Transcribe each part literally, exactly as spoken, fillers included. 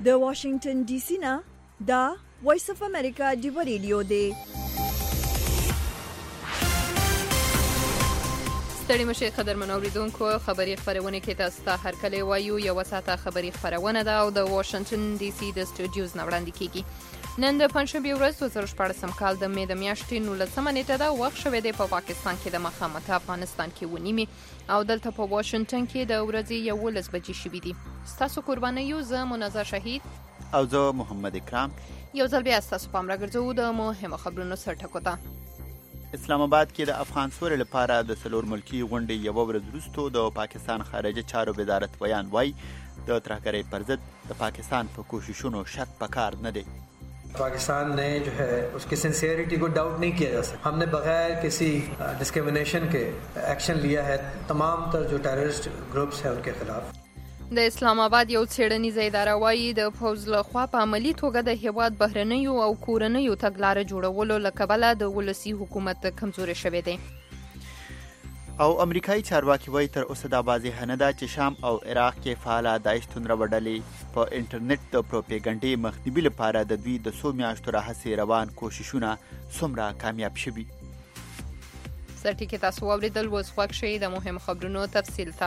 د واشنگټن ډي سي نه دا وایس اف امریکا دی ریډیو دی. ستړي مشه قدرمن اوریدونکو، خبری خبرونه کې تاسو ته هر کله وایو یو ساعته خبری خبرونه ده او د واشنگټن ډي سي د سټوډیوز نه وړاندې کیږي. نن د پنځشنبه ورځ دوه زره شپږم کال د مې د میاشتې نولسمه نیټه ده. وخت شوی دی په پاکستان کې د مخامخ افغانستان کې ونیمي او دلته په واشنگټن کې د ورځې یولس بجې شوې دي. ستاسو قرباني یو زه منظر شهید او زه محمد اکرام یو ځل بیا ستاسو پام راګرځو د مهمو خبرونو سرټکو ته. اسلام آباد کې د افغان سوري لپاره د سلور ملکی غونډې یو ورځ وروسته د پاکستان خارجه چارو وزارت بیان وایي د ترهګرۍ پر ضد د پاکستان په کوششونو شک پکار نه دی. पाकिस्तान ने जो है उसकी सिंसियरिटी को डाउट नहीं किया जा सकता. हमने बगैर किसी डिस्क्रिमिनेशन के एक्शन लिया है तमाम तर जो टेररिस्ट ग्रुप्स हैं उनके खिलाफ. د اسلام آباد یو څېړنیزه اداره وایي د پوځ لخوا په عملی توګه د هیواد بهرنیو او کورنیو تګلارې جوړولو له کبله د ولسی حکومت کمزوري شوی دی. او امریکایي چارواکي وایي تر اوسه دا واضح نه ده چې شام او عراق کې فعاله داعش توندروډلې په انټرنیټ د پروپاګاندا مخنیوي لپاره د دوی د څو میاشتو راهیسې روان کوششونه څومره کامیاب شوي. سرټي کې تاسو واوریدل اوس وخت شي د مهم خبرونو تفصیل ته.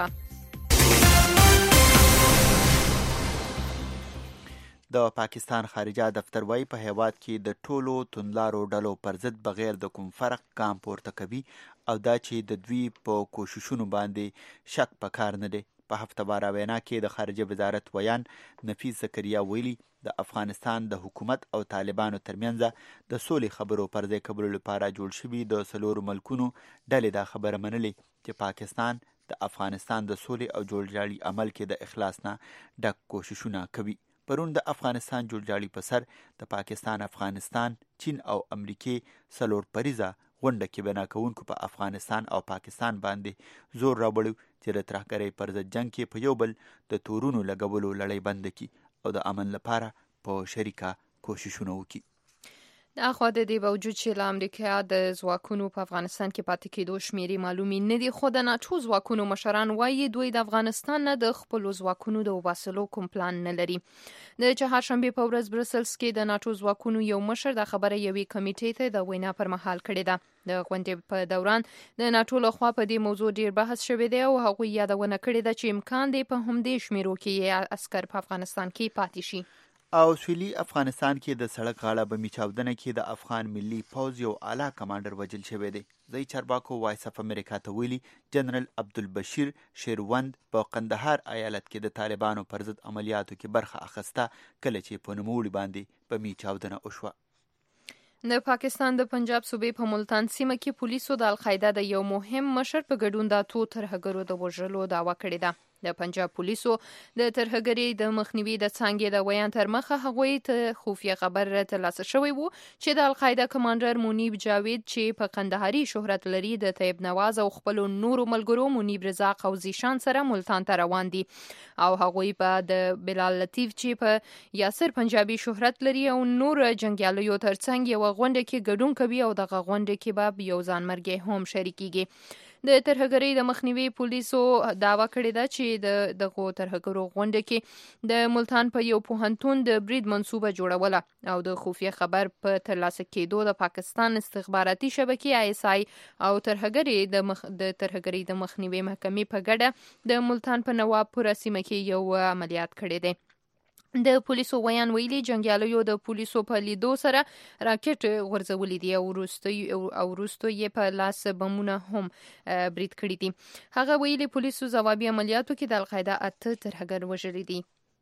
د پاکستان خارجه دفتر وايي په هیواد کې د ټولو توندلارو ډلو پر ضد بغیر د کوم فرق ګام پورته کوي او دا چې د دوی په کوششونو باندې شک پکار نه دی. په هفته واره وینا کې د خارجه وزارت ویان نفیس زکریا ویلي د افغانستان د حکومت او طالبانو ترمنځ د سولې خبرو پر ځای کولو لپاره جوړ شوي د سلور ملکونو ډلې دا خبره منلې چې پاکستان د افغانستان د سولې او جوړجاړي عمل کې د اخلاص نه ډک کوششونه کوي. پرون د افغانستان جوړجاړي په سر د پاکستان، افغانستان، چین او امریکې سلور پریزه غونډه کې بنا کوونکو په افغانستان او پاکستان باندې زور راوړو چې د ترهګرۍ پر ضد جنګ کې په یو بل د تورونو لګولو لړۍ بند کړي او د امن لپاره په شریکه کوششونه وکړي. د اخوا د دې باوجود چې له امریکا د ځواکونو په افغانستان کې پاتې کېدو شمیرې معلومې نه دي، خو د ناټو ځواکونو مشران وایي دوی د افغانستان نه د خپلو ځواکونو د وباسلو کوم پلان نه لري. د چهارشنبې په ورځ برسلز کې د ناټو ځواکونو یو مشر د خبره یوې کمیټې ته د وینا پر مهال کړې ده. د غونډې په دوران د ناټو لخوا په دې موضوع ډیر بحث شوی دی او هغوی یادونه کړې ده چې امکان دی په همدې شمیرو کې عسکر په افغانستان کې پاتې شي. او سویلي افغانستان کې د سړک غاړه بمي چاودنه کې د افغان ملي پوځ یو اعلی کمانډر وژل شوی دی. ځایي چارواکو وایس اف امریکا ته ویلي جنرال عبدالبشیر شیروند په قندهار ایالت کې د طالبانو پر ضد عملیاتو کې برخه اخیسته کله چې په نوموړي باندې بمي چاودنه وشوه. د پاکستان د پنجاب صوبې په ملتان سیمه کې پولیسو د القاعده د یو مهم مشر په ګډون د اتو ترهګرو د وژلو دعوا کړې ده. د پنجاب پولیسو د ترهګرۍ د مخنیوي د څانګې د ویان تر مخه هغوی ته خفیه خبر ترلاسه شوی وو چې د القاعده کمانډر منیب جاوید چې په قندهاري شهرت لري د طیب نواز او خپل نورو ملګرو منیب رضا او زیشان سره ملتان ته روان دي او هغوی په د بلال لطیف چې په یاسر پنجابي شهرت لري او نور جنگیالیو ترڅنګ یو غونډه کې ګډون کوي او دغه غونډه کې به یو ځانمرګي هم شریکيږي. د ترهګرۍ د مخنیوي پولیسو دعوا کړې ده چې د دغه ترهګرو غونډه کې د ملتان په یو پوهنتون د برید منصوبه جوړوله او د خفیه خبر په ترلاسه کېدو د پاکستان استخباراتي شبکې آی اس آی او ترهګرۍ د مخ د ترهګرۍ د مخنیوي محکمې په ګډه د ملتان په نواب پوره سیمه کې یو عملیات کړی دی. د پولیسو ویان ویلي جنگیالیو د پولیسو په لیدو سره راکټ غورځولي دي او وروسته او وروسته یې په لاس بمونه هم برید کړی دي. هغه ویلي پولیسو ځوابي عملیاتو کې د القاعده اته ترهګر وژلي دي.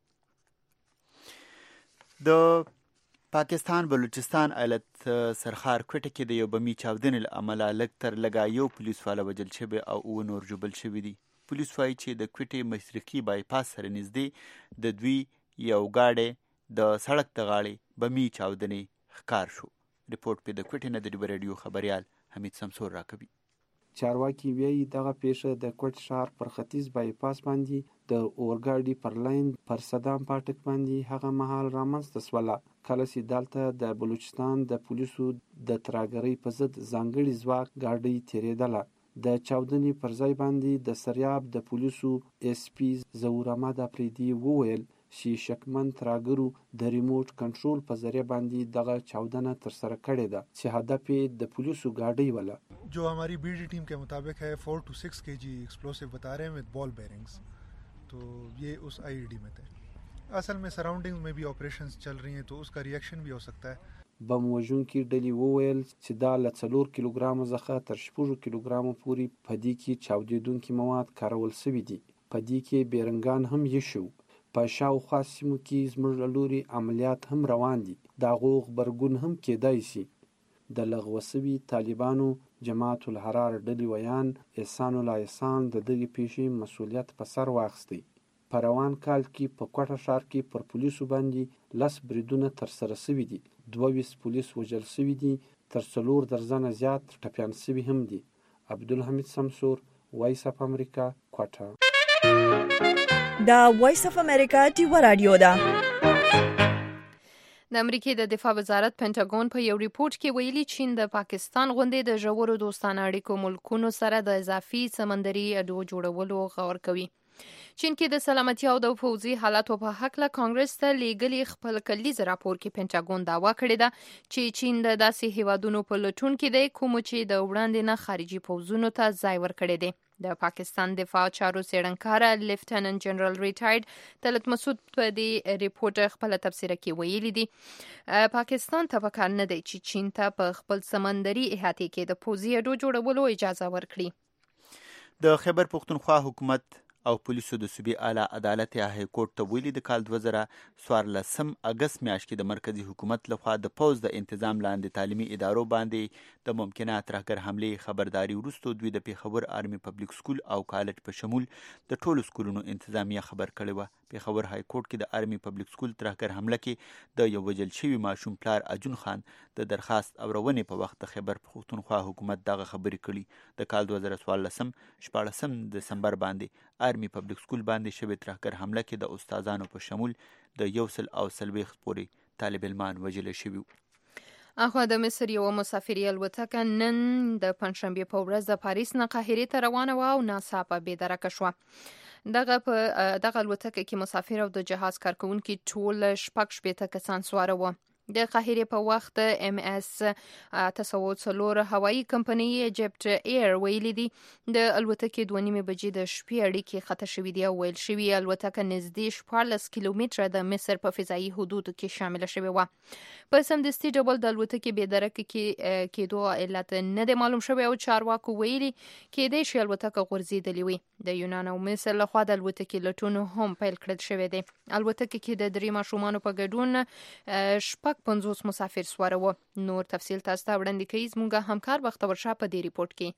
د پاکستان بلوچستان ایالت سرخار کوټه کې د یو بمي چاودنې له امله لږ تر لږه یو پولیس والا وژل شوی او اووه نور ژوبل شوي دي. پولیس وایي چې د کوټې مشرقي بایپاس سره نږدې د دوی یو گاډی د سړک د غاړې بمي چاودنې ښکار شو. ریپورټ په د کوټې نه د ریډیو خبریال حمید سمسور راکوي. چارواکي وایي دغه پیښه د کوټ ښار پر ختیځ بایپاس باندې د اورګاډي پر لاین پر صدام پاټک باندې هغه مهال رامنځته شوله کله چې دلته د بلوچستان د پولیسو د ترهګرۍ په ضد ځانګړي ځواک ګاډۍ تېرېدله. د چاودنې پر ځای باندې د سریاب د پولیسو اس پی ظهور احمد افریدي وویل چې شکمن ترهګرو د ریموټ کنټرول په ذریعه باندې دغه چاودنه ترسره کړې ده چې هدف یې د پولیسو गाड़ी वाला जो हमारी बीडी टीम के मुताबिक है फोर टू सिक्स के जी एक्सप्लोसिव बता रहे हैं विद बॉल बेरिंग्स, तो ये उस आईईडी में थे। असल में सराउंडिंग में भी ऑपरेशंस चल रही हैं तो उसका रिएक्शन भी हो सकता है। बम وژونکي ډلې وویل چې دا له څلور کیلوګرامو څخه تر شپږو کیلوګرامو پورې په دې کې چاودېدونکي مواد کارول شوي دي. په دې کې بیرنګان هم یشو. په شاوخوا سیمو کې زموږ له لوري عملیات هم روان دي. د هغو غبرګون هم کېدای شي. د لغوه شوي طالبانو جماعت الحرار ډلې ویان احسان الله احسان د دغې پیښې مسؤلیت په سر واخیستی. په روان کال کې په کوټه ښار کې پر پولیسو باندې لس بریدونه ترسره شوي دي. دوه ویشت پولیس وژل شوي دي، تر څلور درجنه زیات ټپیان شوي هم دي. عبدالحمید سمسور، وایس اف امریکا، کوټه. دا وایس اف امریکا ډیوه رادیو ده. د امریکې د دفاع وزارت پینټاګون په یو ریپورت کې ویلي چین د پاکستان غوندې د ژورو دوستانه اړیکو ملکونو سره د اضافي سمندري اډو جوړولو غور کوي. چین کې د سلامتي او د پوځي حالاتو په هکله کانګرس ته لیږلي خپل کلیز راپور کې پینټاګون دعوا کړې ده چې چین د داسې هیوادونو په لټون کې دی کوم چې د وړاندې نه خارجي پوځونو ته ځای ورکړی دی. د پاکستان دفاع چارو څېړنکاره لیفټننټ جنرال ریټایرډ طلعت مسعود په دې ریپورت خپل تبصره کې ویلي دي پاکستان ته پکار نه دی چې چین ته په خپل سمندري احاطې کې د پوځي اډو جوړولو اجازه ورکړي. د خیبر پختونخوا حکومت او پولیسو د صوبې اعلی عدالت یا های کورټ ته ویلي د کال دوه زره څوارلسم اګست میاشت کې د مرکزي حکومت لخوا د پوځ د انتظام لاندې تعلیمي ادارو باندې د ممکنه ترهګر حملې خبرداري وروسته دوی د پیښور آرمي پبلک سکول او کالج په شمول د ټولو سکولونو انتظامیه خبر کړې وه. پیښور های کورټ کې د آرمي پبلک سکول ترهګر حمله کې د یو وژل شوي ماشوم پلار اجون خان د درخواست اورونې په وخت د خیبر پختونخوا حکومت دغه خبرې کړي. د کال دوه زره څوارلسم شپاړسم دسمبر باندې آرمي پبلک سکول باندې شوې ترهګر حمله کې د استادانو په شمول د یو سل او څلوېښت پورې طالب علمان وژل شوي. اخوا د مصر یو مسافري الوتکه نن د پنځشنبې په ورځ د پاریس نه قاهرې ته روانه وه او ناڅاپه بېدرکه شوه. دغه په دغه الوتکه کې مسافر او د جهاز کارکونکي ټول شپږ شپېته کسان سواره وه. د قاهرې په وخت ام اس اته سوه څلور هوایي کمپنۍ ایجپټ ایر ویلي دي د الوتکې دوه نیمې بجې د شپې اړیکې خطا شوي دي او ویل شوي الوتکه نږدې شپاړلس کیلومتره د مصر په فضایي حدودو کې شامله شوې وه. په سمدستي ډول د الوتکې بېدرکه کې کېدو علت نه دی معلوم شوی او چارواکو ویلي کېدای شي الوتکه غورځېدلې وي. د یونان او مصر لخوا د الوتکې لټون هم پیل کړل شوی دی. الوتکه کې د درې ماشومانو په ګډون شپږ پنځوس مسافر سواره وو. نور تفصیل تاسو ته وړاندې کوي زموږ همکار بختور شاه په دې ریپورت کې.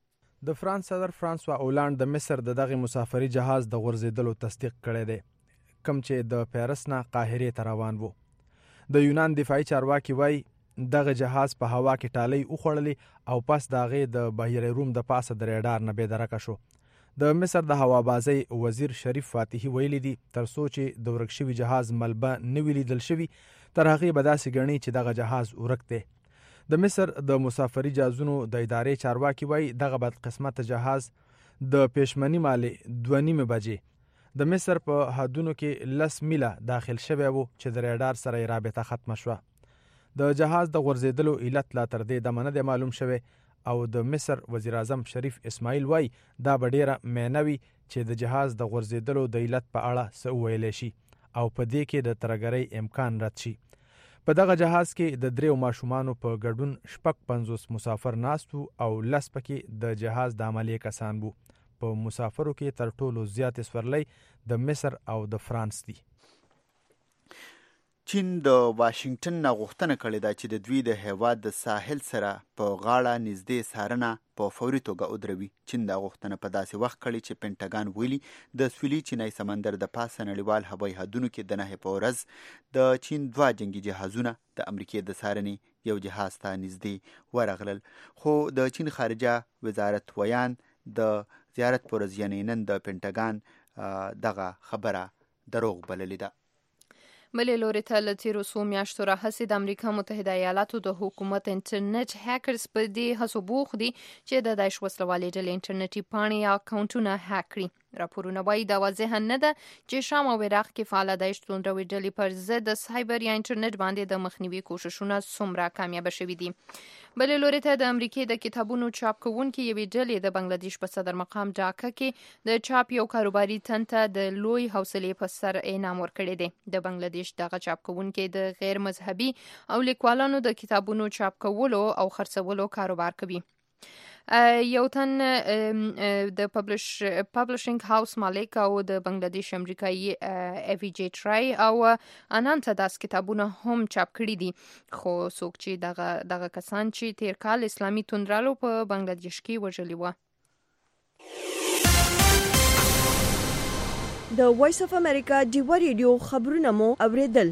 د فرانس صدر فرانسوا اولاند د مصر د دغه مسافري جهاز د غورځېدلو تصدیق کړی دی کوم چې د پیرس نه قاهرې ته روان وو. د یونان دفاعي چارواکي وایي دغه جهاز په هوا کې ټالۍ وخوړلې او پس د هغې د بحیره روم د پاسه د ریډار نه بېدرکه شو. د مصر د هوابازۍ وزیر شریف فاتحي ویلي دي تر څو چې د ورک شوي جهاز ملبه نه وي لیدل شوي تر هغې به داسې ګڼي چې دغه جهاز ورک دی. د مصر د مسافري جهازونو د ادارې چارواکي وایي دغه بدقسمته جهاز د پېشمني مالې دوه نیمې بجې د مصر په حدونو کې لس میله داخل شوی و چې د ریډار سره یې رابطه ختمه شوه. د جهاز د غورځېدلو علت لا تر دې دمه نه دی معلوم شوی او د مصر وزیر اعظم شریف اسماعیل وایي دا به ډېره معنی وي چې د جهاز د غورځېدلو د علت په اړه څه وویلی شي او په دې کې د ترهګرۍ امکان رد شي. په دغه جهاز کې د دریو ماشومانو په ګډون شپږ پنځوس مسافر ناست وو او لس پکې د جهاز د عملیې کسان وو. په مسافرو کې تر ټولو زیاتې سورلۍ د مصر او د فرانس دي. چین د واشنگټن نه غوښتنه کړې ده چې د دوی د هیواد د ساحل سره په غاړه نږدې څارنه په فوري توګه ودروي. چین دا غوښتنه په داسې وخت کړې چې پینټاګان ویلي د سویلي چینای سمندر د پاسه نړیوال هوایي حدونو کې د نهه په ورځ د چین دوه جنگي جهازونه د امریکې د څارنې یو جهاز ته نږدې ورغلل. خو د چین خارجه وزارت ویان د زیارت پر ورځ یعنې نن د پینټاګان دغه خبره دروغ بللې ده. بلې لورې ته له تېرو څو میاشتو راهیسې د امریکا متحده ایالاتو د حکومت انټرنیټ هیکرز په دې هڅو بوخت دي چې د داعش وسلوالې ډلې انټرنیټي پاڼې یا اکاونټونه هیک کړي. راپورونه وایي دا واضح نه ده چې شام او عراق کې فعال داعش توندروي ډلې پر ضد د سایبر یا انټرنیټ باندې د مخنیوي کوششونه څومره کامیاب شوي دي. بلې لوري ته د امریکای د کتابونو چاپ کوونکي یوې ډلې د بنگلادیش په صدر مقام ډاکا کې د چاپ یو کاروباري تن ته د لوی حوصلې په سر انعام ورکړی دی. د بنگلادیش دغه چاپ کوونکي د غیر مذهبي او لیکوالانو د کتابونو چاپ کولو او خرڅولو کاروبار کوي. یو تن د پبلش پبلشینګ هاوس مالک او د بنگلادیش امریکایي ایوی جی ټرای او انانتا داس کتابونه هم چاپ کړي دي. خو څوک چې دغه دغه کسان چې تیر کال اسلامي توندرالو په بنگلادیش کې وژلي و. د وایس اف امریکا ډیوا ریډیو خبرونه مو اوریدل.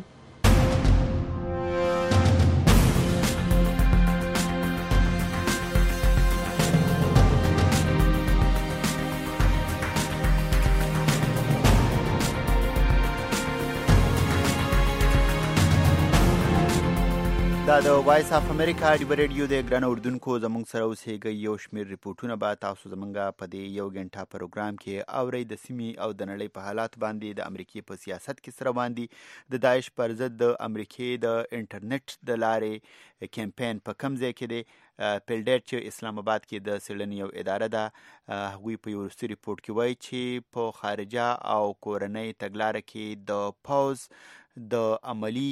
دا د وایس اف امریکا ډیوا ریډیو د ګران اردوونکو زموږ سره اوسېږئ. یو شمېر ریپورټونه به تاسو زموږ په دې یو غنټه پروګرام کې اورئ. د سیمې او د نړۍ په حالات باندې، د امریکې په سیاست کې سره باندې، د داعش پر ضد د امریکې د انټرنیټ د لارې کمپاین په کوم ځای کې دی. پیلډیټ چې اسلام آباد کې د څېړنې یو اداره ده، هغوی په یو وروستي ریپورټ کې وایي چې په خارجه او کورنۍ تګلاره کې د پوز د عملی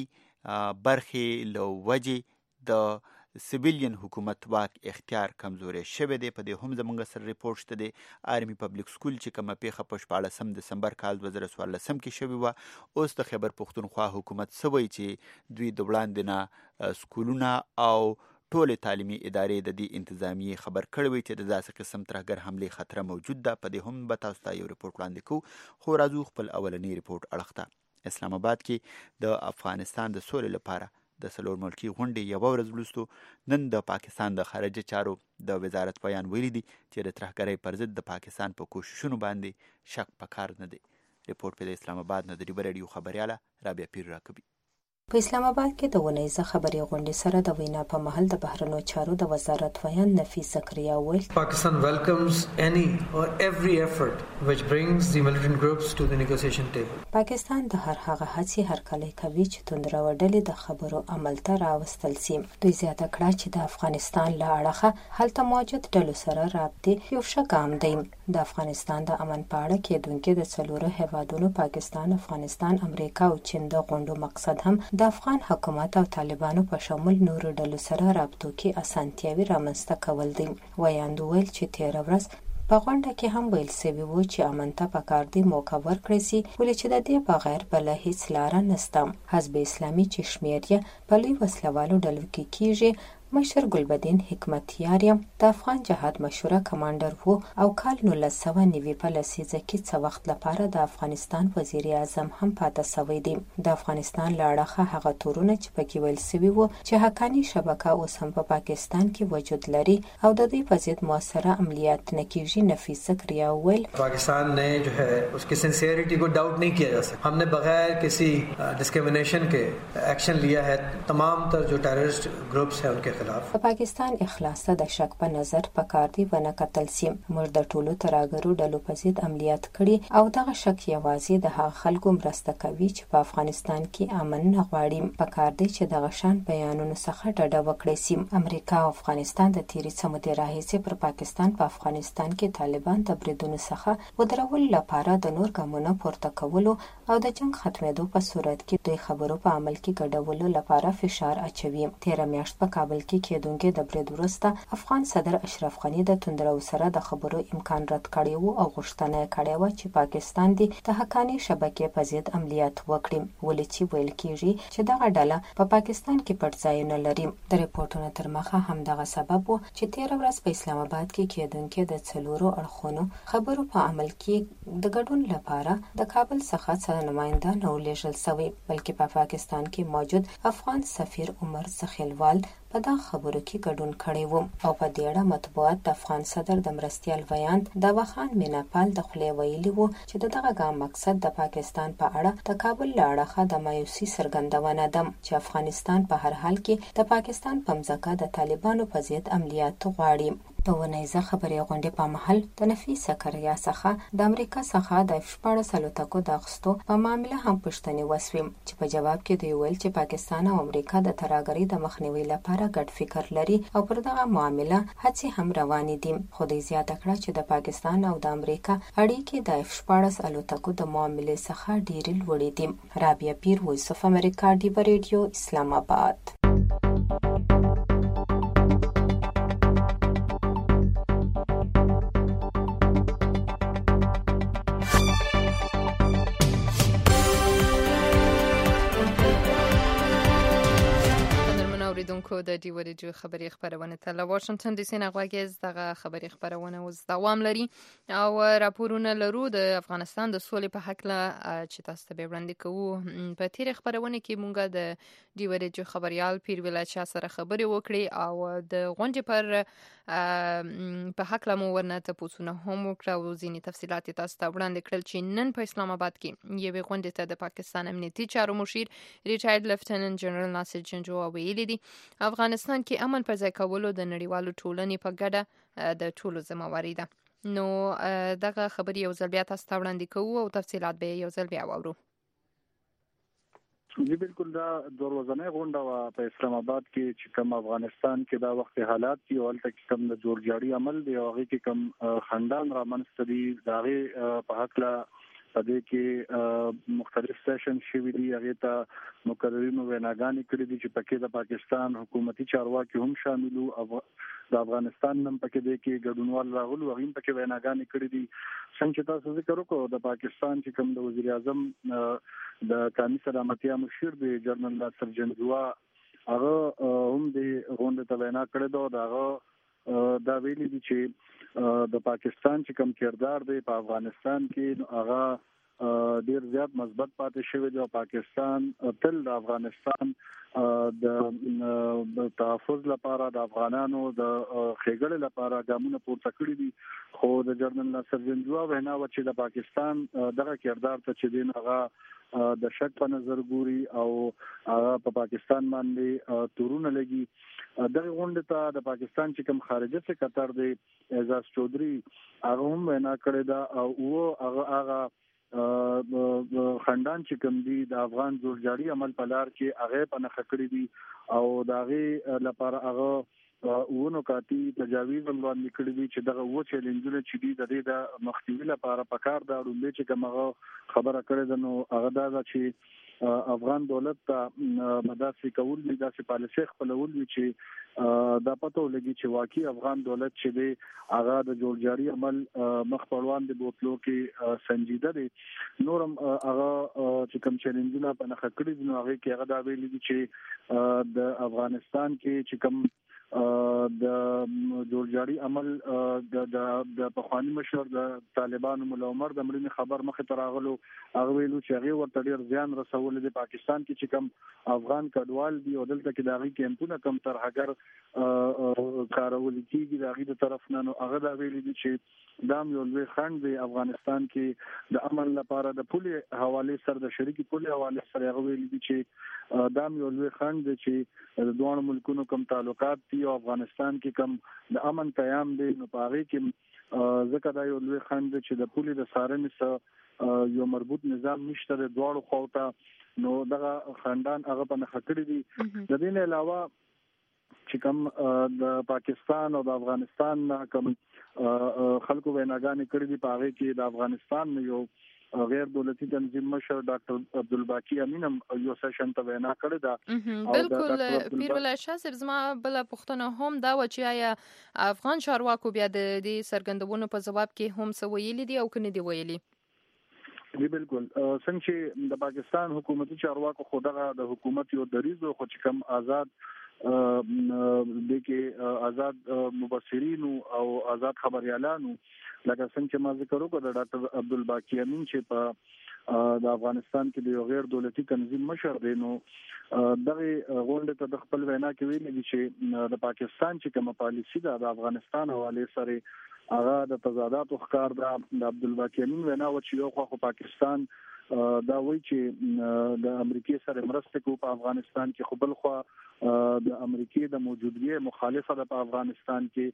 برخې له وجې د سیویلین حکومت واک اختیار کمزوری شوی دی. په دې هم زموږ سره ریپورټ شته دی. آرمي پبلک سکول چې کومه پیښه په شپاړسم دسمبر کال دوه زره څوارلسم کې شوې وه، اوس د خیبر پښتونخوا حکومت څه وایي چې دوی د وړاندې نه سکولونه او ټولې تعلیمي ادارې د دې انتظامیې خبر کړی وي چې د داسې قسم ترهګر حملې خطره موجود ده. په دې هم به تاسو ته یو ریپورټ وړاندې کوو. خو راځو خپل اولنی ریپورټ اړخ ته. اسلام آباد کې د افغانستان د سولې لپاره د څلور ملکي غونډې یوه ورځ وروسته نن د پاکستان د خارجه چارو د وزارت بیان ویلي دي چې د ترهګرۍ پر ضد د پاکستان په کوششونو باندې شک پکار نه دی. ریپورټ په د اسلام آباد نه د ډیوا ریډیو خبریاله رابعه پیر راکوي. په اسلام آباد کې د ونیزه خبري غونډې سره د وینا په محل د بهرنیو چارو د وزارت ویان نفیس زکریا ویل Pakistan welcomes any or every effort which brings the militant groups to the negotiation table. پاکستان د هر هغه هڅې هرکلی کوي چې توندرو ډلې د خبرو عمل ته راوستل شي. دوی زیاته کړه چې د افغانستان له اړخه هلته موجود ډلو سره رابطې یو ښه ګام دی. د افغانستان د امن په اړه کېدونکې د څلورو هیوادونو پاکستان، افغانستان، امریکا او چین د غونډو مقصد هم د افغان حکومت او طالبانو په شمول نورو ډلو سره رابطو کې اسانتیاوي رامنځته کول دي. ویاند ویل چې تېره ورځ په غونډه کې هم ویل سوي وو چې امن ته پکار دی موقع ورکړی سي، ولې چې د دې بغیر بله هیڅ لاره نشته. حزب اسلامي چې شمېر یې په لوی وسلوالو ډلو کې کیږي، مشر ګلبدین حکمتیار د افغان جهاد مشوره کمانډر وو او کال نولس سوه نوي په لسیزه کې څه وخت لپاره د افغانستان وزیر اعظم هم پاتې سوی دی. د افغانستان له اړخه هغه تورونه چې پکې ویل سوي وو چې حقاني شبکه اوس هم په پاکستان کې وجود لري او د دوی په ضد مؤثره عملیات نه کیږي. نفیس زکریا ویل پاکستان نے جو ہے اس کی سنسیئرٹی کو ڈاؤٹ نہیں کیا جا سکتا. ہم نے بغیر کسی ڈسکریمنیشن کے ایکشن لیا ہے تمام تر جو ٹیررسٹ گروپس ہیں ان کے په پاکستان اخلاص ته د شک په نظر پکار دی ونه کتل سي. موږ د ټولو ترهګرو ډلو په ضد عملیات کړي او دغه شک یوازې د هغه خلکو مرسته کوي چې په افغانستان کې امن نه غواړي. پکار دی چې دغه شان بیانونو څخه ډډه وکړي سي. امریکا او افغانستان د تیرې څه مودې راهیسې پر پاکستان په افغانستان کې طالبان د بریدونو څخه ودرولو لپاره د نور ګامونو پورته کولو او د جنگ ختمېدو په صورت کې دوی خبرو په عمل کې ګډولو لپاره فشار اچوي. تیره میاشت په کابل کې کېدونکې د برید وروسته افغان صدر اشرف غني د توندرو سره د خبرو امکان رد کړی وو او غوښتنه یې کړې وه چې پاکستان دې د حقاني شبکې په ضد عملیات وکړي، ولې چې ویل کېږي چې دغه ډله په پاکستان کې پټ ځایونه لري. د ریپورټونو تر مخه همدغه سبب و چې تېره ورځ په اسلام آباد کې کېدونکې د څلورو اړخونو خبرو په عمل کې د ګډون لپاره د کابل څخه څه نماینده نه ولېږل سوي، بلکې په پاکستان کې موجود افغان سفیر عمر زخیلوال په دا خبرو کې ګډون کړی و او په دې اړه مطبوعات د افغان صدر د مرستیال ویاند داوا خان میناپال د خولې ویلي وو چې د دغه ګام مقصد د پاکستان په اړه د کابل له اړخه د مایوسي څرګندونه ده چې افغانستان په هر حال کې د پاکستان په مځکه د طالبانو په ضد عملیات غواړي. د ونیزه خبرې غونډې په محل د نفیس سکریا څخه د امریکا څخه د اف شپاړس الوتکو د اخیستو په معاملې هم پوښتنې وسوې چې په جواب کې دوی ویل چې پاکستان او امریکا د ترهګرۍ د مخنیوي لپاره ګډ فکر لري او پر دغه معامله هڅې هم روانې دي. خو دوی زیاته کړه چې د پاکستان او د امریکا اړیکې د اف شپاړس الوتکو د معاملې څخه ډېرې لوړې دي. رابعه پیر، وایس اف امریکا، ډیبا ریډیو، اسلام آباد. اوریدونکو د ډیو ریډیو خبري خبرونه ته له واشنگټن ډي سي نه غواګز دغه خبري خبرونه اوس دوام لري او راپورونه لرو د افغانستان د سولې په حق له چې تاسو ته وړاندې کوو. په تیر خبرونه کې مونږه د ډیو ریډیو خبريال پیر ویلا چا سره خبري وکړي او د غونډې پر په حق له مو ورنه ته پوښتنه هم وکړه او ځینې تفصيلات تاسو ته وړاندې کړل چې نن په اسلام آباد کې یوه غونډې ته د پاکستان امنیتي چارو مشیر ریټایرډ لیفټیننټ جنرال ناصر جنجو ویلي دي افغانستان کې امن پر ځای کولو د نړیوالو ټولنې په ګډه د ټولو ذمہواری ده. نو دغه خبري یو ځل بیا تاسو ته وړاندې کوو او تفصيلات به یو ځل بیا واورو. جی بالکل دا د ورځنۍ غونډه په اسلام آباد کې چې کوم افغانستان کې دا وخت حالات دي او هلته کوم د جوړجاړي عمل دی او هغه کې کوم خندان را منځته دي داغه په حق لا پدې کې مختلف سیشن شوي دي. هغه ته مقررینو ویناګانې کړې دي چې پکې د پاکستان حکومتي چارواکي هم شاملو او د افغانستان نن پکې دي کې ګډونوال راغلو هغه هم پکې ویناګانې کړې دي. څنګه تاسو ذکر وکړو د پاکستان چې کوم د وزیر اعظم د قومي سلامتیا مشیر دی جنرال ناصر جنجو هغه هم د غونډې ته وینا کړې ده. داغه دا ویلي دي چې د پاکستان چې کوم کردار دی په افغانستان کې هغه ډیر زیات مثبت پاتې شوی دی او پاکستان تل د افغانستان د تحفظ لپاره د افغانانو د خېګړې لپاره ګامونه پورته کړی دي. خو د جنرال ناصر جنجو وینا و چې د پاکستان دغه کردار ته چې دین هغه د شک په نظر ګوري او هغه په پاکستان باندې تورونه لګي. دغه غونډه ته د پاکستان چې کوم خارجه سکرټر دی اعزاز چودھری هغه هم وینا کړې ده او هغه هغه خندان چې کوم دی د افغان جوړجاړي عمل په لار کې هغه په نخ کړی دي او داغه لپاره هغه ونو کاتی تجاویز هم وړاندې کړی دي چې دغه و چیلنجونه چې دي د دې د مخنیوي لپاره پکار دا رومبه چې کومه خبره کړې ده نو هغه دا چې افغان دولت ته مداسي کول دي داسې پالیسي خپلول دي چې دا پته ولګي چې واقعي افغان دولت چې دی هغه د جوړجاړي عمل مخ پروان دي بوتلو کې سنجیده دي. نورم هغه چې کوم چیلنجونه په نخ کړی دي نو هغه کې هغه دا ویلي دي چې د افغانستان کې چې کوم د جوړجاړي عمل د د پخوانی مشر د طالبانو مولا عمر د مړینې خبر مخه تراغلو هغه ویلو چې هغه ورته ډیر زیان رسول دي پاکستان کې چې کوم افغان کډوال دي او دلته کې داغي کیمپونه کم تر هغه کارول کیږي داغي د طرف نه نو هغه دا ویلي دي چې دام یو لوی خند دی افغانستان کې د عمل لپاره د پولي حواله سره د شریکي پولي حواله سره هغه ویلي دي چې دام یو لوی خند دی چې د دوه ملکونو کوم تعلقات دي او افغانستان کې کوم د امن قیام دی نو پاره کې ځکه دا یو لوی خند چې د پولي د سارنې سره یو مربوط نظام نشته د دوه خواته نو دغه خاندان هغه په نخ کړی دي. د دې نه علاوه چې کوم د پاکستان او د افغانستان کوم خلکو ویناګانې کړې دي په هغه کې د افغانستان یو غیر دولتي تنظیم مشر ډاکټر عبدالباقی امین هم یو سیشن ته وینا کړې ده. بالکل پیر ولا شاسب زما بل پښتنه هم دا و چې آیا افغان چارواکو بیا د دې سرګندونو په جواب کې هم څه ویلي دي او کنه دی ویلي؟ دی بالکل څنګه چې د پاکستان حکومتي چارواکو خو دغه د حکومت یو دریزو خو چې کوم آزاد د کې آزاد مبصرین او آزاد خبريالانو لکه څنګه چې ما ذکر وکړ د ډاکټر عبدالباقی امین چې په د افغانستان کې د غیر دولتي تنظیم مشر دی نو دغه غونډه ته د خپل وینا کې ویلي دي چې د پاکستان چې کومه پالیسی ده د افغانستان حواله سره هغه د تضادات ښکار ده. د عبدالباقی امین وینا و چې یو خو پاکستان دا وایي چې د امریکای سره مرسته کوي په افغانستان کې خو بل خو د امریکای د موجودګۍ مخالفه ده په افغانستان کې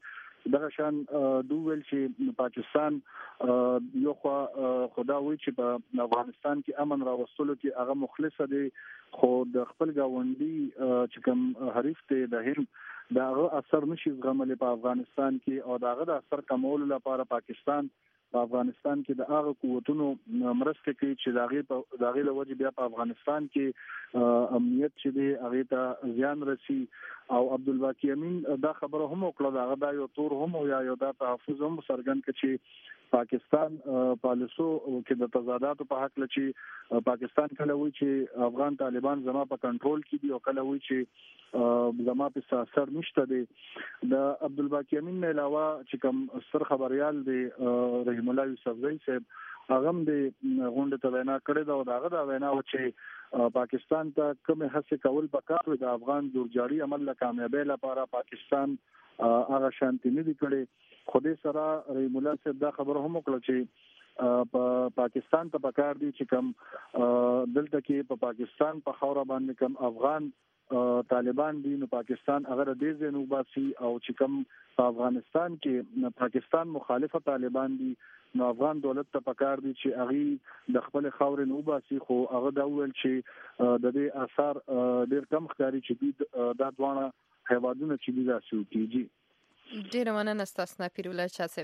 دغه شان دوول چې پاکستان یو خو خدا وی چې په افغانستان کې امن راوستلو کې هغه مخلص دی خو د خپل گاونډي چې کوم حریف ته د هند دغه اثر نشي زغمل په افغانستان کې او دغه د اثر کمول لپاره پاکستان په افغانستان کې د هغه قوتونو مرسته کوي چې داغه داغه لوجه بیا په افغانستان کې امنیت چې دی هغه ته زیان رسی او عبدالباقی امین دا خبره هم وکړه داغه دا یو تور هم یا یو دا تحفظ هم سرګن کې چې پاکستان پالیسو کې د تضادات په حق لچې پاکستان کله وی چې افغان طالبان زما په کنټرول کې دي او کله وی چې زما په اثر نشته دي د عبدالباقی امین نه علاوه چې کوم سر خبريال دی رحم الله یوسفزئی صاحب هغه د غونډه ته وینا کړې دا داغه دا وینا و چې پاکستان ته کومه هڅه کول پکار د افغان جوړجاړي عمل له کامیابی لپاره پاکستان هغه شانتي نه دی کړي خو دې سره رحم الله صاحب دا خبره هم وکړه چې په پاکستان ته پکار دي چې کوم دلته کې په پاکستان په خاور باندې کوم افغان طالبان دي نو پاکستان هغه د دې زنو باسي او چې کوم په افغانستان کې پاکستان مخالفه طالبان دي نو افغان دولت ته پکار دي چې هغه د خپل خاور نو باسي خو هغه دا ویل چې د دې اثر ډېر کم ښکاري چې دا دوانه هیوادونه چې دي راسو کیږي ډیر مننه ستاسو نه پیروله چاسه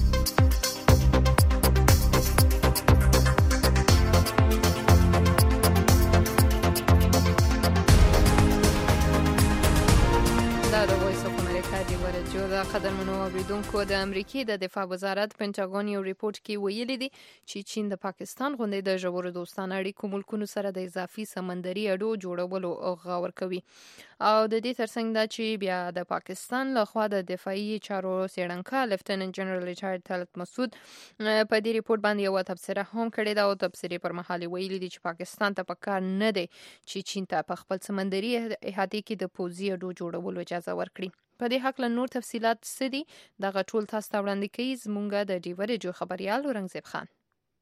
دا د وایس اف امریکا دی ورجو دا قدرمنو اوریدونکو د امریکای د دفاع وزارت پینټاګون یو ریپورت کې ویلي دي چې چین د پاکستان غونډې د ژورو دوستانه اړیکو ملکونو سره د اضافي سمندري اډو جوړولو غور کوي او د دې ترڅنګ دا چې بیا د پاکستان لخوا د دفاعي چارو سیړنکا لیفټیننټ جنرال ریچارډ طلعت مسعود په دې ریپورت باندې یو تبصره هم کړې ده او تبصرې پر مهال ویلي دي چې پاکستان ته پکار نه دی چې چین ته په خپل سمندري احاطې کې د پوځي اډو جوړولو اجازه ورکړي په دې حق له نور تفصيلات سدي دغه ټول تاسو ته وړاندې کوي زمونږ د ډیورجو خبريال اورنګزیب خان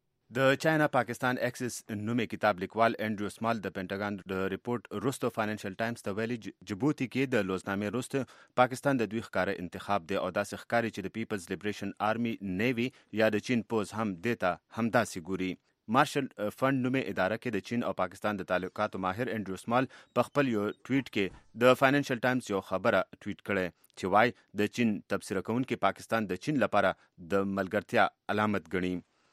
د چاینا پاکستان ایکسس نومي کتاب لیکوال انډریو سمال د پینټاګون د ریپورت روستو فاینانشل ټایمز ته ویلي جبوتی کې د لوزنامې روستو پاکستان د دوی ښکارا انتخاب دی او داسې ښکاري چې د پیپلز لیبریشن آرمي نیوی یا د چین پوز هم دیتا همداسې ګوري مارشل فند نومي اداره کې د چین او پاکستان د تعلقاتو ماهر انډریو سمال په خپل یو ټویټ کې د فاینانشل ټایمز یو خبره ټویټ کړي چې وای د چین تبصره کوونکي پاکستان د چین لپاره د ملګرتیا علامت ګڼي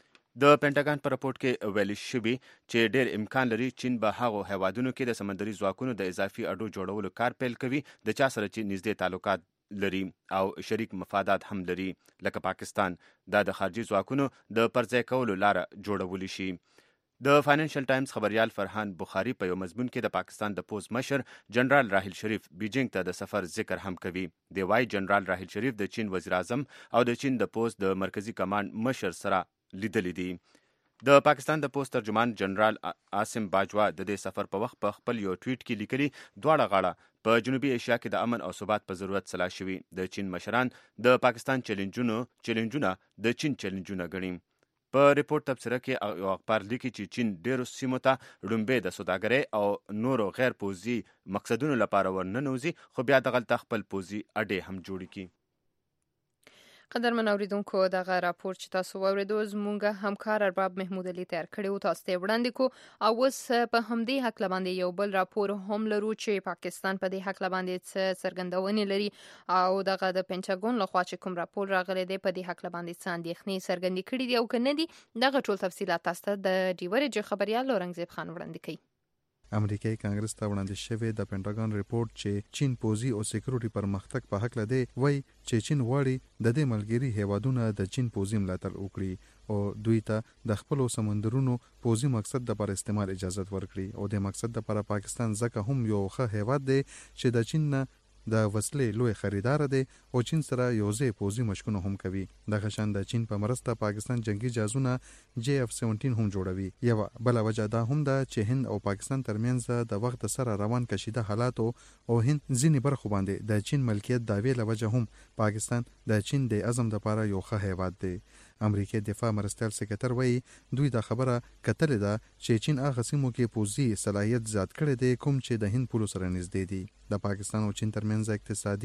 د پینټاګون په راپورټ کې ویل شوی چې ډېر امکان لري چین به هغه هیوادونو کې د سمندري ځواکونو د اضافي اډو جوړولو کار پیل کوي د چا سره چې نږدې تعلقات لري او شریک مفادات هم لري لکه پاکستان دا د خارجي ځواکونو د پرځای کولو لاره جوړول شي د فاینانشل ټایمز خبريال فرحان بخاری په یو مضمون کې د پاکستان د پوز مشر جنرال راحیل شریف بیجینګ ته د سفر ذکر هم کوي دی وايي جنرال راحیل شریف د چین وزیر اعظم او د چین د پوز د مرکزی کمانډ مشر سره لیدلې دي د پاکستان د پوز ترجمان جنرال عاصم باجوا د دې سفر په وخت په خپل یو ټویټ کې لیکلي دواړه غاړه په جنوبي ایشیا کې د امن او ثبات په ضرورت سلا شوي د چین مشران د پاکستان چیلنجونو چیلنجونه د چین چیلنجونه ګڼي په ریپورت تبصره کې یو اخبار لیکي چې چین ډېرو سیمو ته لومبې د سوداګرۍ او نورو غیر پوځي مقصدونو لپاره ورننوځي خو بیا دغلته خپل پوځي اډې هم جوړې کړي قدرمن اوریدونکو دغه راپور چې تاسو واوریدو زموږ همکار ارباب محمود علي تیار کړی او تاسو ته وړاندې کو او اوس په همدې حق باندې یو بل راپور هم لرو چې پاکستان په دې حق باندې څه څرګندونې لري او دغه د پینټاګون لخوا چې کوم راپور راغلی دی په دې حق باندې څه اندېښنې څرګندې کړې دي او کنه دي دغه ټول تفصيلات تاسو ته د ډیورج خبريال اورنګزیب خان وړاندې کوي امریکایي کانګرس ته وړاندې شوی د پینټاګون ریپورت چې چین پوزي او سکیورټي پرمختګ په حق لده وای چې چین غواړي د دې ملګری هیوادونو د چین پوزي ملاتړ وکړي او دوی ته د خپل سمندرونو پوزي مقصد د پر استعمال اجازه ورکړي او د مقصد د پر پاکستان ځکه هم یو ښه هیواد دی چې د چین نه د وسلې لوی خریدار دی او چین سره یوځای پوزي مشکونه هم کوي د غشان د چین په مرسته پاکستان جنگي جهازونه جی اف سیونټین هم جوړوي یو بل وجه دا هم ده چې هند او پاکستان ترمنځ د وخت سره روان کشیده حالات او هند ځینی برخو باندې د چین ملکیت داوی لوجه هم پاکستان د چین د اعظم لپاره یو ښه هیواد دی امریکای دفاع مرستیال سکرټر وایي دوی دا خبره کتلې ده چې چین هغه سیمو کې پوزي صلاحیت زیات کړی دی کوم چې د هند پولو سره نږدې دي د پاکستان او چین ترمنځ اقتصادي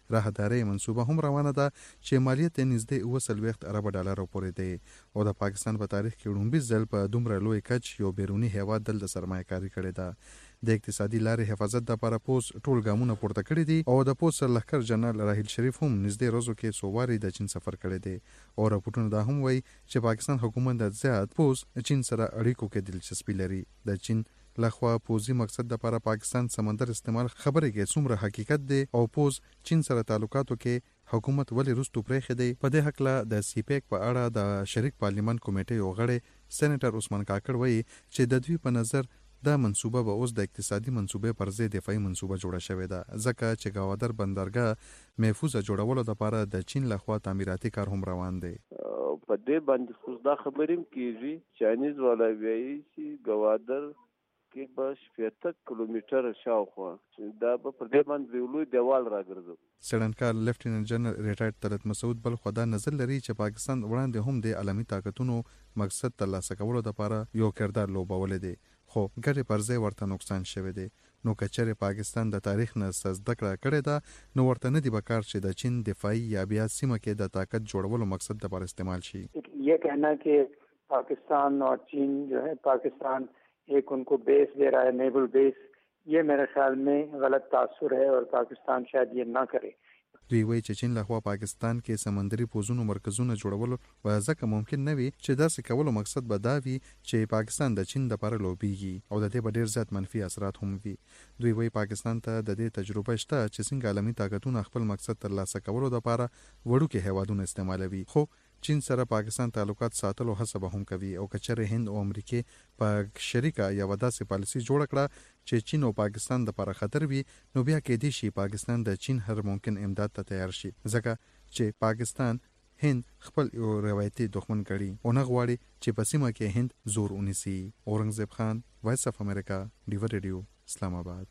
راهداري منصوبه هم روانه ده چې مالیت یې نږدې اوه څلوېښت اربه ډالرو پورې دی او د پاکستان په تاریخ کې لومړی ځل په دومره لوی کچ یو بیروني هیواد دلته سرمایه‌کاري کړې ده. د اقتصادي لارې حفاظت لپاره پوز ټول ګامونه پورته کړي دي او د پوز سرلښکر جنرال راحیل شریف هم نږدې ورځو کې څو وارې د چین سفر کړی دی او راپورټونه دا هم وایي چې پاکستان حکومت د زیات پوز چین سره اړیکو کې دلچسپي لري. د چین لخوا پوزي مقصد لپاره پاکستان سمندر استعمال خبرې کې څومره حقیقت دی او پوز چین سره تعلقاتو کې حکومت ولې رستو پرېښی دی. په دې هکله د سیپیک په اړه د شریک پارلیمان کمیټې یو غړی سېنیټر عثمان کاکړ وایي چې د دوی په نظر دا منصوبه به اوس د اقتصادي منصوبې پر ضد دفاعي منصوبه جوړه شوې ده ځکه چې ګوادر بندرګاه محفوظه جوړولو لپاره د چین لخوا تعمیراتي کار هم روان دی. په دې باندې خو دا خبرې کیږي چاینیز والا وایي چې ګوادر کې به شپږ کیلومتره شاوخوا دا به پر دې باندې یو لوی دیوال راګرځي. سړنکار لیفټیننټ جنرال ریټایرډ طلعت مسعود بل خدا نظر لري چې پاکستان وړاندې هم د عالمي طاقتونو مقصد ترلاسه کولو لپاره یو کردار لوبولی دی خو ګټې پر ځای ورته نقصان شوی دی. نو که چېرې پاکستان د تاریخ نه څه زده کړه کړې ده نو ورته نه دي پکار چې د چین دفاعي یا بیا سیمه کې د طاقت جوړولو مقصد لپاره استعمال شي. یہ کہنا کہ پاکستان اور چین جو ہے پاکستان ایک ان کو بیس دے رہا ہے نیول بیس یہ میرے خیال میں غلط تاثر ہے اور پاکستان شاید یہ نہ کرے. دوی وایي چې چین لخوا پاکستان کې سمندري پوزونو مرکزونه جوړولو به ځکه ممکن نه وي چې داسې کولو مقصد به دا وي چې پاکستان د چین لپاره لوبېږي او د دې به ډېر زیات منفي اثرات هم وي. دوی وایي پاکستان ته د دې تجربه شته چې څنګه عالمي طاقتونه خپل مقصد ترلاسه کولو لپاره وړوکي هیوادونه استعمالوي خو چین سره پاکستان تعلقات ساتلو هڅه به هم کوي او که چېرې هند او امریکې په شریکه یوه داسې پالیسي جوړه کړه چې چین او پاکستان دپاره خطر وي نو بیا کیدای شي پاکستان د چین هر ممکن امداد ته تیار شي ځکه چې پاکستان هند خپل یو روایتي دښمن کړي او نه غواړي چې په سیمه کې هند زور ونیسي. اورنګزیب خان، وایس اف امریکا، ډیور ریډیو، اسلام آباد.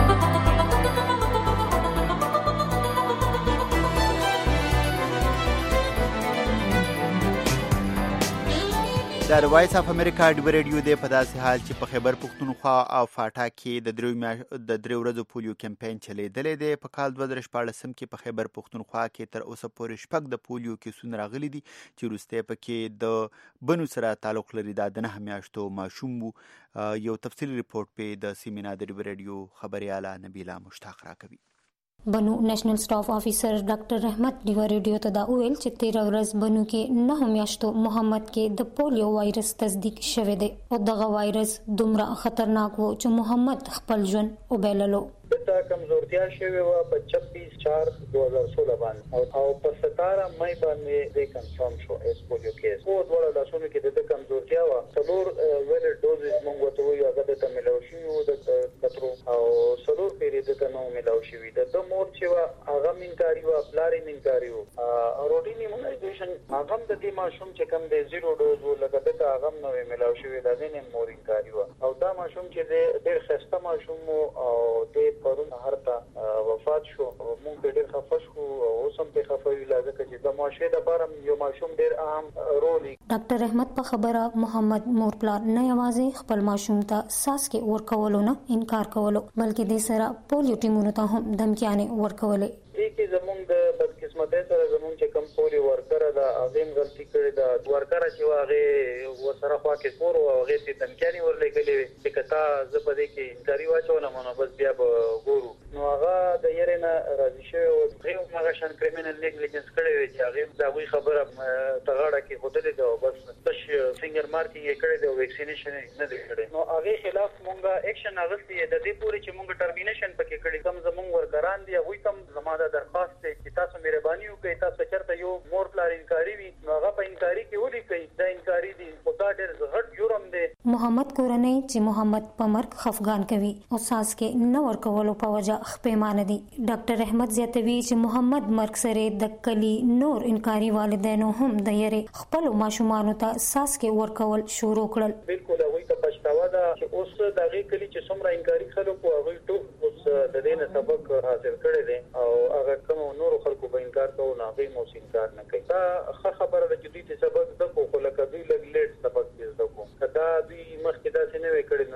د وایس اف امریکا ډیور ریډیو دی په داسې حال چې په خیبر پښتونخوا او فاټا کې د دریو د دریو ورځو پولیو کمپاین چلیدلی دی. په کال دوه زره شپاړسم کې په خیبر پښتونخوا کې تر اوسه پورې شپږ د پولیو کیسونه راغلي دي چې وروستی پکې د بنو سره تعلق لري. دا د نهه میاشتو ماشوم و. یو تفصیلي ریپورټ په د سیمینا د ډیور ریډیو خبریاله نبیله مشتاق راکوي. بنو نیشنل سټاف افیسر ډاکټر رحمت ډیور ریډیو ته دا ویل چې تیره ورځ بنو کې نه میاشتو محمد کې د پولیو وایرس تصدیق شوی دی او دغه وایرس دومره خطرناک و چې محمد خپل ژوند وبایللو. دته کمزورتیا شوی و په چھبیس چار دو هزار سولہ باندې او په ستاره مې باندې د کنفرم شو اس پولیو کیس او ډول لاسونو کې د کمزورتیا و څلور ویل ډوزز مونږ ته ویو هغه د ملو شي او د کترو او څلور پیری د نو ملو شي د مور چې هغه منکاری و بلاري منکاری و اورودینی ایمونایزیشن هغه د دې ماشوم چې کوم د زیرو ډوز لکه د هغه نو ملو شي د دې نه مور منکاری و او دا ماشوم چې ډېر خسته ماشوم او د پرون هرته وفات شو مونږ ډېر خفه شو او سم په خفه وی لازم چې د ماشه د بارم یو ماشوم ډېر اهم رول. ډاکټر رحمت په خبره محمد مور پلار نه یوازې خپل ماشوم ته ساس کې ورکولو نه انکار کولو بلکې د سره پولیو ټیمونو ته هم دمکیانې ورکولې. دې کې زمونږ د بدقسمتۍ سره زمونږ چې کم پولیو ورکره دا اغیم غلطي کړې دا ورکره چې هغه وسره خوا کې کور او هغه ته دمکیانې ورلګلې چې کتا زه په دې کې انکاري واچولم نو بس بیا به ګورو نو هغه د یې نه راځي شو او هغه شان کریمینل نیګلیجنس کړی وي چې هغه دا وی خبره تغاړه کې هوتلې دا بس تش فینګر مارکینګ یې کړی دی ویکسینیشن نه دی کړی نو هغه خلاف مونږه اکشن اغستې د دې پورې چې مونږ ټرمینیشن پکې کړی کم زمونږ ورکران دی وی کم زماده درخواست دی چې تاسو مهرباني وکړئ تاسو چرته یو مور پلار انکاری وي نو هغه په انکاری کې ولي کوي دا انکاری دی خو دا ډېر غټ جرم دی. محمد کورنۍ چې محمد په مرګ خفګان کوي او ساس کې نه ورکولو په وجه خپېمانه دي. ډاکټر رحمت زیاتوي چې محمد مرګ سره د کلی نور انکاری والدینو هم د یې خپل ماشومانو ته ساس کې ورکول شروع کړل. بالکل هغه ته پښتاوه دا چې اوس دغه کلی چې څومره انکاری خلکو هغه ټول اوس د دې نه سبق حاصل کړي دي او هغه کوم نور خلکو به انکار کوي نه به مو انکار نه کوي. دا خبره ده چې دې سبق د کو خلک دوی لګ لیټ سبق دې زده کو کدا دوی مخکې دا څه نه وکړي نو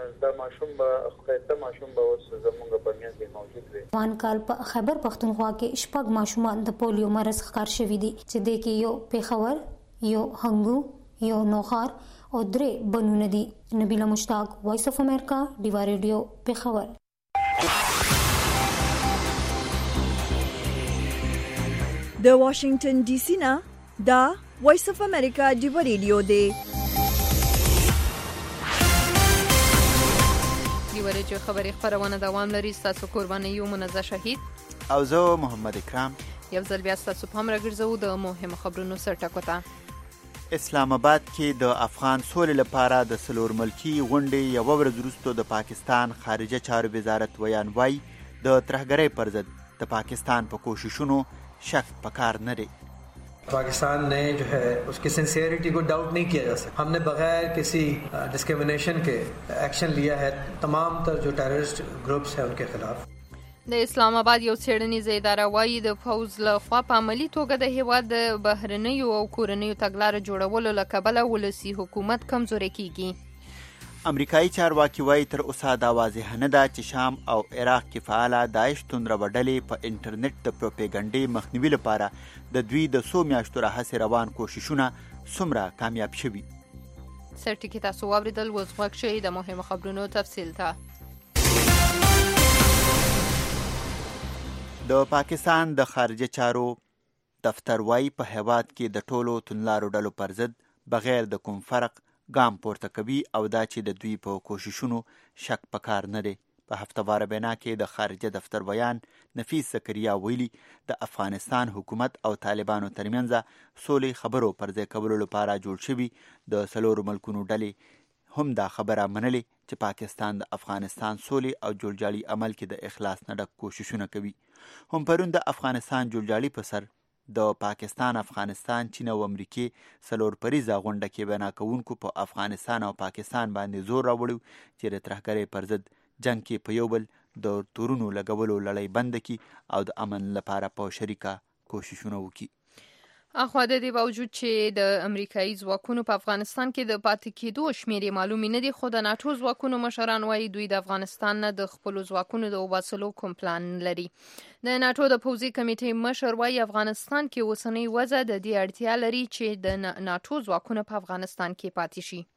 دا ماشوم به خیرته ماشوم به اوس زمونږ په میانځ کې موجود وي. وان کال په خیبر پښتونخوا کې شپږ ماشومان د پولیو مرض ښکار شوي دي چې د کې یو پیښور، یو هنګو، یو نوخار او درې بنونه دي. نبیله مشتاق، وایس اف امریکا، ډیوا ریډیو، پیښور. د واشنگټن ډي سي نه دا وایس اف امریکا ډیوا ریډیو دی. ډیوا ریډیو خبري خبرونه دوام لري. تاسو قرباني یو منزه شهید او زه محمد اکرام. یو ځل بیا تاسو په امر ګرځو د مهمو خبرونو سرټکوته. اسلام آباد کې د افغان سولې لپاره د سلور ملکی غونډې یو ورځ وروسته د پاکستان خارجه چارو وزارت ویان وای د ترهګرۍ پر ضد د پاکستان په کوششونو شک پکار نہ رہے. पाकिस्तान ने जो है उसकी सिंसियरिटी को डाउट नहीं किया जा सकता. हमने बगैर किसी डिस्क्रिमिनेशन के एक्शन लिया है तमाम तर जो टेररिस्ट ग्रुप्स हैं उनके खिलाफ. د اسلام آباد یو څېړنیزه اداره وایي د فوز له خوا په عملي توګه د هیواد د بهرنیو او کورنیو تګلارو جوړولو له کبله ولسي حکومت کمزوری کیږي. امریکایي چارواکي وایي تر اوسه دا واضح نه ده چې شام او عراق کې فعاله داعش توندره ډلې په انټرنیټ د پروپاګانډې مخنیوي لپاره د دوی د څو میاشتو راهیسې روان کوششونه څومره کامیاب شوي. سرټکي تاسو واوریدل. اوس غوږ شئ د مهمو خبرونو تفصیل ته. د پاکستان د خارجه چارو دفتر وایي په هیواد کې د ټولو توندلارو ډلو پر ضد بغیر د کوم فرق ګام پورته کوي او دا چې د دوی په کوششونو شک پکار نه دی. په هفتهواره بینا کې د خارجه دفتر بیان نفیس زکریا ویلي د افغانستان حکومت او طالبانو ترمنځ سولې خبرو پر ځای کولو لپاره جوړ شوي د څلورو ملکونو ډلې هم دا خبره منلې چې پاکستان د افغانستان سولې او جوړجاړي عمل کې د اخلاص نه ډک کوششونه کوي. هم پرون د افغانستان جوړجاړي په سر د پاکستان، افغانستان، چین او امریکې څلور پریزه غونډه کې بینا کوونکو په افغانستان او پاکستان باندې زور راوړی چې د ترهګرۍ پر ضد جنگ کې په یو بل د تورونو لګولو لړۍ بند کړي او د امن لپاره په شریکه کوششونه وکړي. اخوا د دې باوجود چې د امریکایي ځواکونو په افغانستان کې د پاتې کېدو شمیرې معلومې نه دي، خو د ناټو ځواکونو مشران وایي دوی د افغانستان نه د خپلو ځواکونو د وباسلو کوم پلان لري. د ناټو د پوځي کمیټې مشر وایي افغانستان کې اوسنۍ وضع د دې اړتیا لري چې د ناټو ځواکونه په افغانستان کې پاتې شي.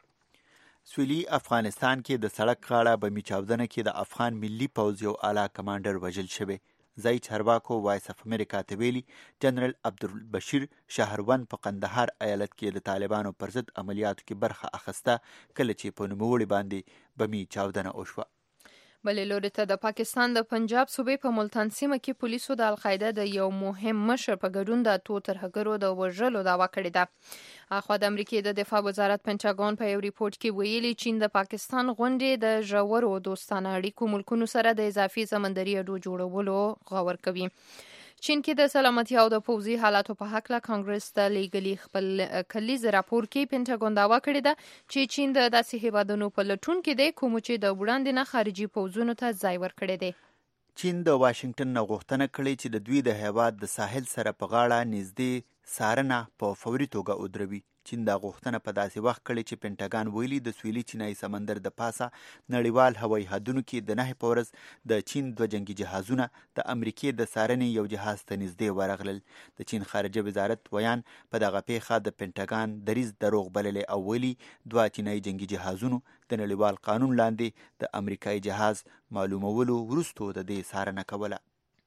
سویلي افغانستان کې د سړک غاړه بمي چاودنه کې د افغان ملي پوځ یو اعلی کمانډر وژل شوی. ځای چارواکو وایس اف امریکا ته ویلي جنرال عبدالبشیر شهروند په قندهار ایالت کې د طالبانو پر ضد عملیاتو کې برخه اخیسته کله چې په نوموړي باندې بمي چاودنه وشوه. بلې لوري ته د پاکستان د پنجاب صوبې په ملتان سیمه کې پولیسو د القاعده د یو مهم مشر په ګډون د اتو ترهګرو د وژلو دعوا کړې ده. اخوا د امریکې د دفاع وزارت پنټاګون په یو ریپورت کې ویلي چین د پاکستان غونډې د ژورو دوستانه اړیکو ملکونو سره د اضافي سمندري اډو جوړولو غور کوي. چین کې د سلامتي او د پوځي حالاتو په حق له کانګرس ته لیږلي خپل کلیز راپور کې پنټاګون دعوا کړې ده چې چین د داسې هیوادونو په لټون کې دی کوم چې د وړاندې نه خارجي پوځونو ته ځای ورکړی دی. چین د واشنگټن نه غوښتنه کړې چې د دوی د هیواد د ساحل سره په غاړه نږدې څارنه په فوري توګه ودروي. چین دا غوښتنه په داسې وخت کړې چې پنټاګان ویلي د سویلي چینایي سمندر د پاسه نړیوال هوایي حدونو کې د نهه په ورځ د چین دوه جنگي جهازونه د امریکې د څارنې یو جهاز ته نږدې ورغلل. د چین خارجه وزارت ویان په دغه پیښه د پنټاګان دریځ دروغ بللی او ویلي دوه چینایي جنگي جهازونو د نړیوال قانون لاندې د امریکایي جهاز معلومولو وروسته د دې څارنه کوله.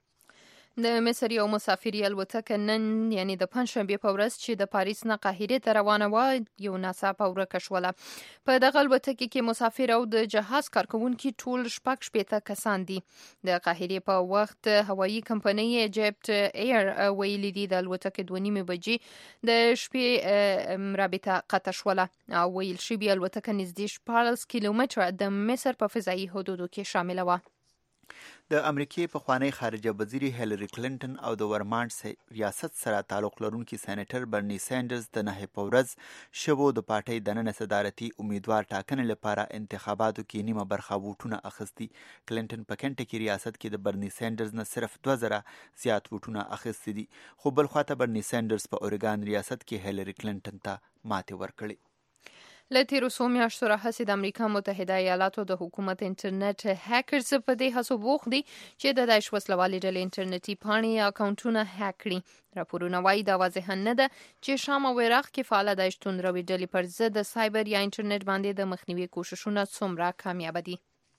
د مصر یو مسافري الوتکه نن یعنی د پنجشنبې په ورځ چې د پاریس نه قاهرې ته روانه وه یو ناڅاپه ورکه شوله. په دغه الوتکې کې مسافر او د جهاز کارکوونکي ټول شپږ شپېته کسان دي. د قاهرې په وخت هوایي کمپنۍ ایجپت ایر ویلي دي د الوتکې دوه نیمې بجې د شپې رابطه قطع شوله او ویل شوي الوتکه نږدې شپاړس کیلومتره د مصر په فضایي حدودو کې شامله وه. د امریکې پخوانی خارجه وزیر هیلری کلینټن او د ورمانټ ریاست سره تعلق لرونکي سېنیټر برني سینډرز د نهه په ورځ شوو د پارټۍ دننه صدارتي امیدوار ټاکنې لپاره انتخاباتو کې نیمه برخه ووټونه اخیستي. کلینټن په کنټکی ریاست کې د برني سینډرز نه صرف دوه زره زیات ووټونه اخیستي دي، خو بل خواته برني سینډرز په اورګان ریاست کې هیلری کلینټن ته ماتې ورکړې. له تیرو څو میاشتو راهیسې د امریکا متحده ایالاتو د حکومت انټرنیټ هیکرز په دې هڅو بوخت دي چې د داعش وسلوالې ډلې انټرنیټي پاڼې یا اکاونټونه هیک کړي. راپورونه وایي دا واضح نه ده چې شام او عراق کې فعاله داعش توندروي ډلې پر ضد د سایبر یا انټرنیټ باندې د مخنیوي کوششونه څومره کامیاب دي.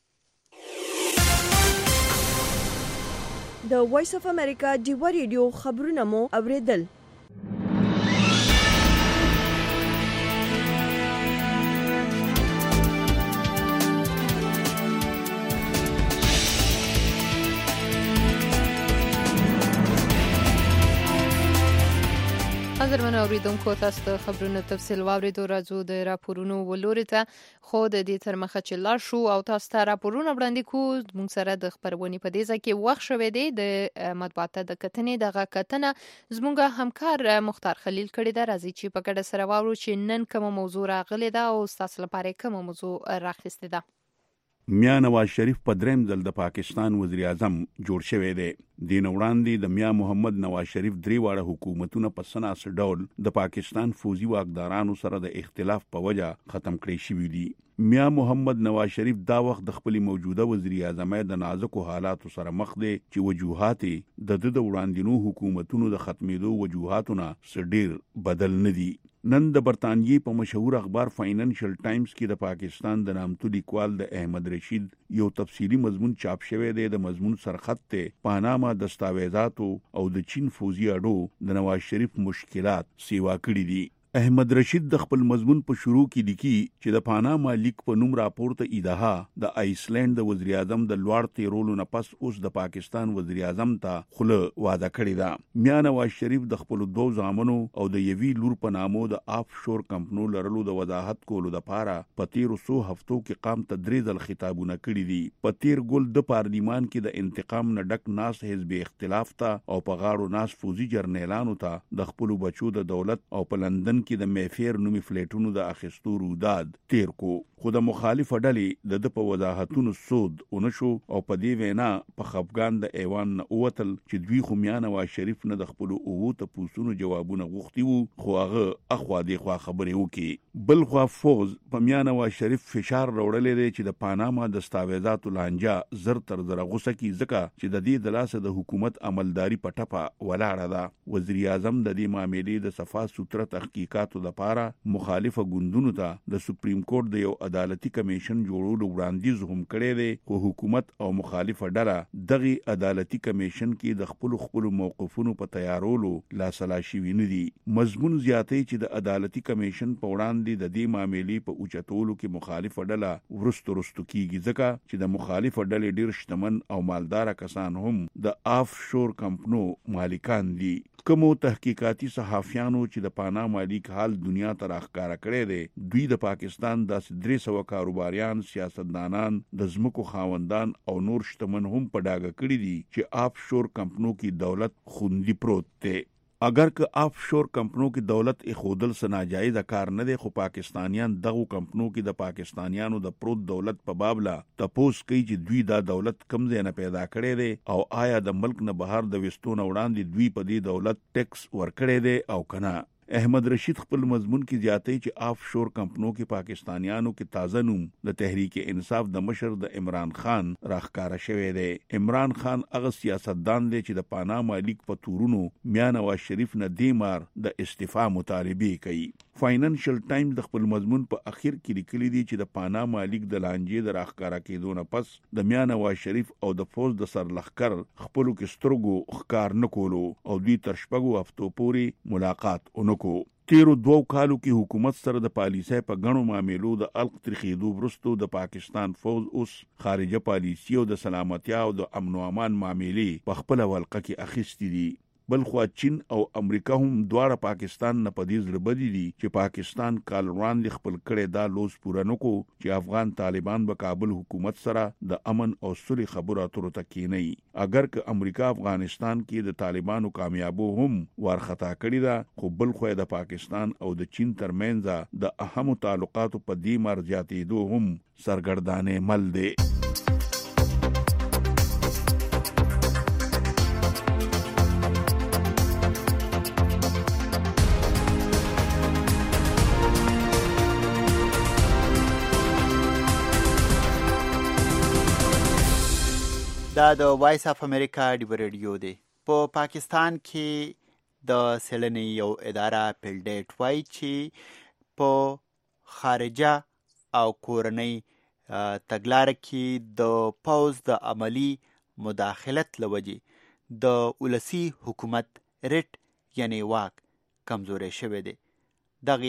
د وایس اف امریکا ډیوا ریډیو خبرونه مو اوریدل. قدرمن اوریدونکو تاسو د خبرونو تفصیل واوریدو. راځو د راپورونو ولوري ته خو د دې تر مخه چې لاړ شو او تاسو ته راپورونه وړاندې کوو. موږ سره د خبرونې په دې ځای کې وخت شوی دی د مطبوعاتو د کتنې دغه کتنه زموږ همکار مختار خلیل کړی ده. راځي چې په ګډه سره واورو چې نن کومه موضوع راغلې ده او تاسو لپاره کومه موضوع راخیستې ده. میا نواز شریف په دریم ځل د پاکستان وزیر اعظم جوړ شوی دی. دین وړاندې د میا محمد نواز شریف درې واړه حکومتونه په سناس ډول د پاکستان فوزي واکدارانو سره د اختلاف په وجه ختم کړي شوی دي. میا محمد نواز شریف دا وخت د خپل موجوده وزیر اعظم د نازکو حالاتو سره مخ دی چې وجوهات د د وړاندینو حکومتونو د ختمېدو وجوهاتونه سډیر بدل نه دي. نن د برتانیې په مشهور اخبار فاینانشل ټایمز کې د پاکستان د نامتو لیکوال د احمد رشید یو تفصیلی مضمون چاپ شوی دی. د مضمون سرخط ته پاناما دستاویزاتو او د چین فوزي اډو د نواز شریف مشکلات سیوا کړی دي. احمد رشید د خپل مضمون په شروع کې لیکي چې د پاناما لیک په نوم راپورته ایدها د آیسلند د وزیر اعظم د لوړ تیرولو نه پس اوس د پاکستان وزیر اعظم ته خوله واده کړې ده. میا نواز شریف د خپل دوه زامنو او د یوی لور په نامو د آف شور کمپنو لرلو د وضاحت کولو لپاره په تیرو څو هفتو کې قام ته درې ځل خطابونه کړي دي. په تیر ګل د پارلیمان کې د انتقام نه ډک ناس حزب اختلاف ته او په غاړو ناس فوزي جرنیلانو ته د خپل بچو د دولت او په لندن کې د میفیر نومي فلیټونو د اخیستو روداد تیر کو. خو د مخالف ډلې د د په وضاحتونو سود اونشو او په دې وینا په خفګان د ایوان نه اوتل چې دوی خو میا نواز شریف نه د خپل اوو ته پوسونو جوابونه غوښتي وو خو هغه اخوا دی خوا خبرې وکي. بل خوا فوز په میا نواز شریف فشار راوړلې دی چې د پاناما دستاویزاتو لانجه زر تر زر غوسه کی ځکه چې د دې د لاسه د حکومت عملداري په ټپه ولاړه ده. وزیر اعظم د دې معاملې د صفا سوتره تحقیقاتو لپاره مخالفه ګوندونو ته د سپریم کورټ د یو عدالتي کمیشن جوړولو وړاندیز هم کړی دی خو حکومت او مخالفه ډله دغه عدالتي کمیشن کې د خپل خپل موقفونو په تیارولو لاسلاشي ویني دي. مضمون زیاتې چې د عدالتي کمیشن په وړاندې د دې معاملې په اوچتولو کې مخالفه ډله ورستو ورستو کیږي ځکه چې د مخالفه ډلې ډیر شتمن او مالدار کسان هم د آف شور کمپنو مالکان دي. کومو تحقیقاتي صحافیانو چې د پاناما لیک حال دنیا ته راښکاره کړی دی دوی د پاکستان د درې سوه کاروباریان سیاستدانان د ځمکو خاوندان او نور شتمن هم په ډاګه کړي دي چې آف شور کمپنو کې دولت خوندي پروت دی. اگر که آف شور کمپنو کې دولت اخودل سه ناجایز کار نه دی خو پاکستانیان دغه کمپنو کې د پاکستانیانو د پروت دولت په بابله تپوس کوي چې دوی دا دولت کم ځای نه پیدا کړی دی او آیا د ملک نه بهر د وستو نه وړاندې دوی په دې دولت ټیکس ورکړی دی او کنه. احمد رشید خپل مضمون کې زیاتې چې آف شور کمپنو کې پاکستانیانو کې تازه نوم د تحریک انصاف د مشر د عمران خان راښکاره شوی دی. عمران خان هغه سیاستدان دی چې د پاناما لیک په تورونو میا نواز شریف نه دیمار د استعفا مطالبه کوي. فاینانشل ټایمز د خپل مضمون په اخر کې لیکلي دي چې د پاناما لیک د لانجې د راښکاره کېدو نه پس د میا نواز شریف او د فوز د سرلښکر خپلو کې سترګو ښکار نه کولو او دوی تر شپږو هفتو پورې ملاقات ونه کو. تیرو دوو کالو کې حکومت سره د پالیسۍ په غنو معاملو د الق ترخیدو وروسته د پاکستان فوز اوس خارجه پالیسي او د سلامتیا او د امن و امان معاملې په خپل ولقه کې اخیستې دي. بل خو چین او امریکا هم دواړه پاکستان نه پدې زړبدي دي چې پاکستان کال وړاندې خپل کړي دا لوز پوره نکو چې افغان طالبان به کابل حکومت سره د امن او صلح خبرو اترو ته کینی. اگر که امریکا افغانستان کې د طالبانو کامیابو هم ورخطا کړي دا خو بل خو د پاکستان او د چین ترمنځ د اهمو تعلقاتو په دې مر زیاتېدو هم سرګردانه مل دی. دا د وایس اف امریکا ډیو ریډیو دی. په پا پاکستان کې د سیلنې یو اداره پیلډیټ وایي چې په خارجه او کورنۍ تګلاره کې د پوز د عملی مداخلت لوجې د ولسی حکومت ریټ یعنی واک کمزوري شوی دی. دغه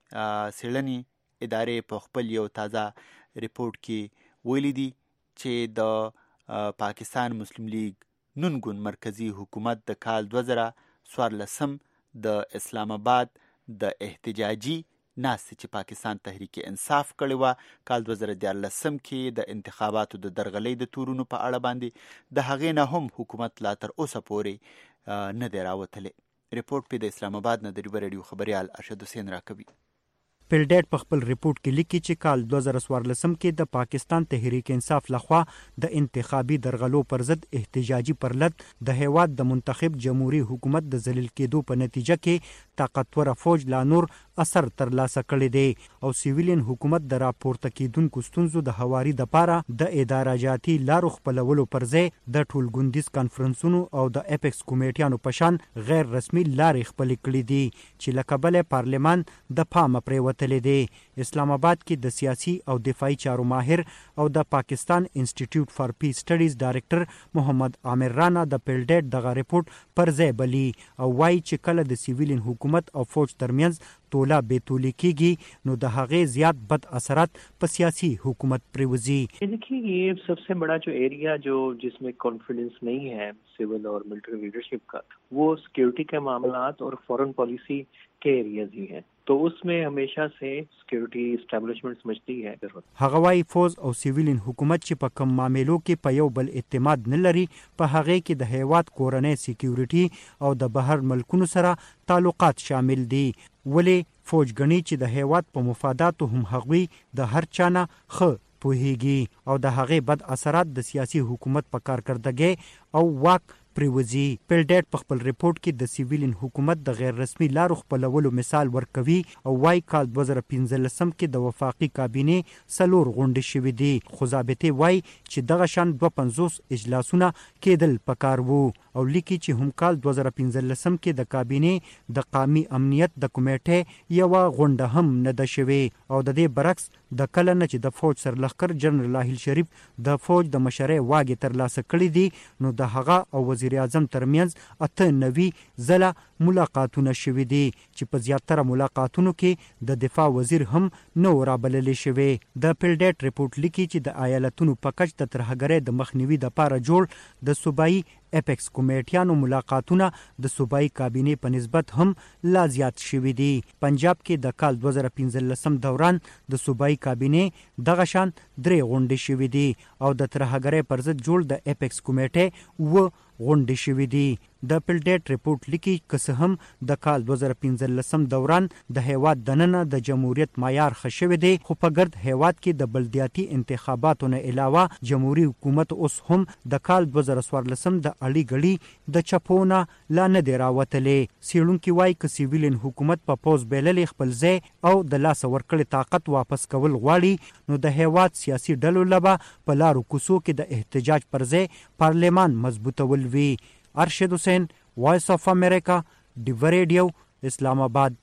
سیلنې ادارې په خپل یو تازه ریپورت کې ویلي دي چې د پاکستان مسلم لیگ نون ګوند مرکزی حکومت د کال دوه زره څوارلسم د اسلام آباد د احتجاجي ناستې چې پاکستان تحریک انصاف کړی وه کال دوه زره دیارلسم کې د انتخاباتو د درغلۍ د تورونو په اړه باندې د هغې نه هم حکومت لا تر اوسه پورې نه دی راوتلی. ریپورت په د اسلام آباد نه د ریو ریډیو خبریال ارشد حسین راکوي. پیلډیټ په خپل ریپورت کې لیکي چې کال دوه زره څوارلسم کې د پاکستان تحریک انصاف لخوا د انتخابي درغلو پر ضد احتجاجي پرلط د هیواد د منتخب جمهوریت حکومت د ذلیل کېدو په نتیجه کې طاقتور فوج لا نور اثر ترلاسه کړی دی او سیویلین حکومت د راپورته کېدونکو ستونزو د هواري د پاره د ادارجاتي لارو خپلولو پر ځای د ټولګوندیز کانفرنسونو او د اپیکس کمیټیانو په شان غیر رسمي لارې خپل کړې دي چې لکبل پارلمان د پامه پریوتلې دي. اسلام آباد کې د سیاسي او دفاعي چارو ماهر او د پاکستان انسټیټیوټ فار پیس سټډیز ډایریکټر محمد عامر رانا د پیلډیټ دغه ریپورت پر ځای بلی او وایي چې کله د سیویلین حکومت او فوج ترمنځ تولا بیتولی کیږي نو د هغې زیات بد اثرات په سیاسی حکومت پریوزی. देखिए ये सबसे बड़ा जो एरिया जो जिसमें कॉन्फिडेंस नहीं है सिविल और मिलिट्री लीडरशिप का वो सिक्योरिटी के मामलात और फॉरेन पॉलिसी के एरियाज ही हैं. तो उसमें हमेशा से सिक्योरिटी एस्टैब्लिशमेंट समझती है. هغه وايي فوز او سیویلین حکومت چې په کم معاملو کې په یو بل اعتماد نه لري په هغه کې د هیواد کورنۍ سکیورټي او د بهر ملکونو سره تعلقات شامل دي. ولی فوج غني چې د هیواد په مفاداتو هم هغوی د هر چانه خ پوهیږي او د هغه بد اثرات د سیاسي حکومت په کارکردګۍ او واک پریوزی. پیلډیټ په خپل ریپورت کې د سیویلین حکومت د غیر رسمي لارو خپلولو مثال ورکوي او وايي کال دوه زره پنځلسم کې د وفاقي کابینې څلور غونډې شوې دي خو ضابطې وايي چې دغه شان دوه پنځوس اجلاسونه کېدل پکار وو او لیکي چې هم کال دوه زره پنځلسم کې د کابینې د قومي امنیت د کمیټې یو غونډه هم نه ده شوې او د دې برعکس د کله نه چې د فوج سرلښکر جنرال راحیل شریف د فوج د مشرۍ واګې ترلاسه کړي دي نو د هغه او وزیر اعظم ترمنځ اته نوي ځله ملاقاتونه شوي دي چې په زیاتره ملاقاتونو کې د دفاع وزیر هم نو رابللی شوی. د پیلډیټ ریپورت لیکي چې د ایالتونو په کچ د ترهګرۍ د مخنیوي لپاره جوړ د صوبایي اپیکس کمیټیانو ملاقاتونه د صوبایي کابینې په نسبت هم لا زیات شوي دي. پنجاب کې د کال دوه زره پنځلسم دوران د صوبایي کابینې دغه شان درې غونډې شوي دي او د ترهګرۍ پر ضد جوړ د اپیکس کمیټې و غونډې شوي دي. د پیلډیټ ریپورت لیکي که څه هم د کال دوه زره پنځلسم دوران د هیواد دننه د جمهوریت معیار ښه شوی دی خو په ګرد هیواد کې د بلدیاتي انتخاباتو نه علاوه جمهوریت حکومت اوس هم د کال دوه زره څوارلسم د اړی غړي د چپونه لا نه دی راوتلی. څېړونکي وایي که سیویلین حکومت په پوز بیللې خپل ځای او د لاسه ورکړي طاقت واپس کول غواړي نو د هیواد سیاسي ډلو لبه په لارو کوڅو کې د احتجاج پر ځای پارلمان مضبوطول وي. ارشد حسین وایس اف امریکا ډیو ریډیو اسلام آباد.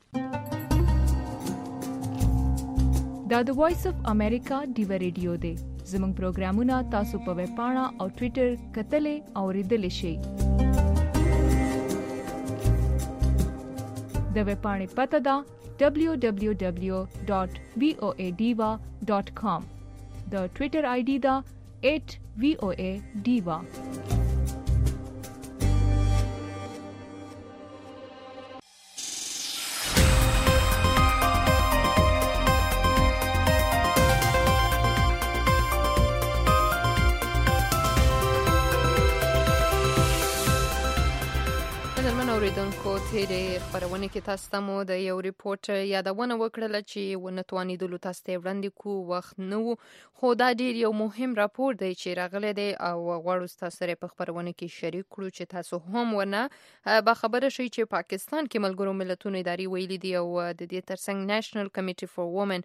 دا د وایس اف امریکا ډیو ریډیو دی. زموږ پروګرامونه تاسو په ویب پاڼه او ټوئیټر کتلې او ریډلې شئ. د ویب پاڼې پته ده دبلیو دبلیو دبلیو ډاٹ وی او ای ډیوا ډاٹ کام. د ټوئیټر آی ډي ده ایٹ وی او ای ډیوا. اوریدونکو تیرې خبرونه کې تاسو ته مو د یو ریپورت یادونه وکړله چې ونه توانیدلو تاسو ته وړاندې کو وخت نه وو، خو دا ډیر یو مهم راپور دی چې راغلی دی او غواړو تاسو سره په خبرونه کې شریک کړو چې تاسو هم ونه با خبره شئ چې پاکستان کې ملګرو ملتونو ادارې ویلي دي او د دې ترڅنګ نېشنل کمیټي فور وومن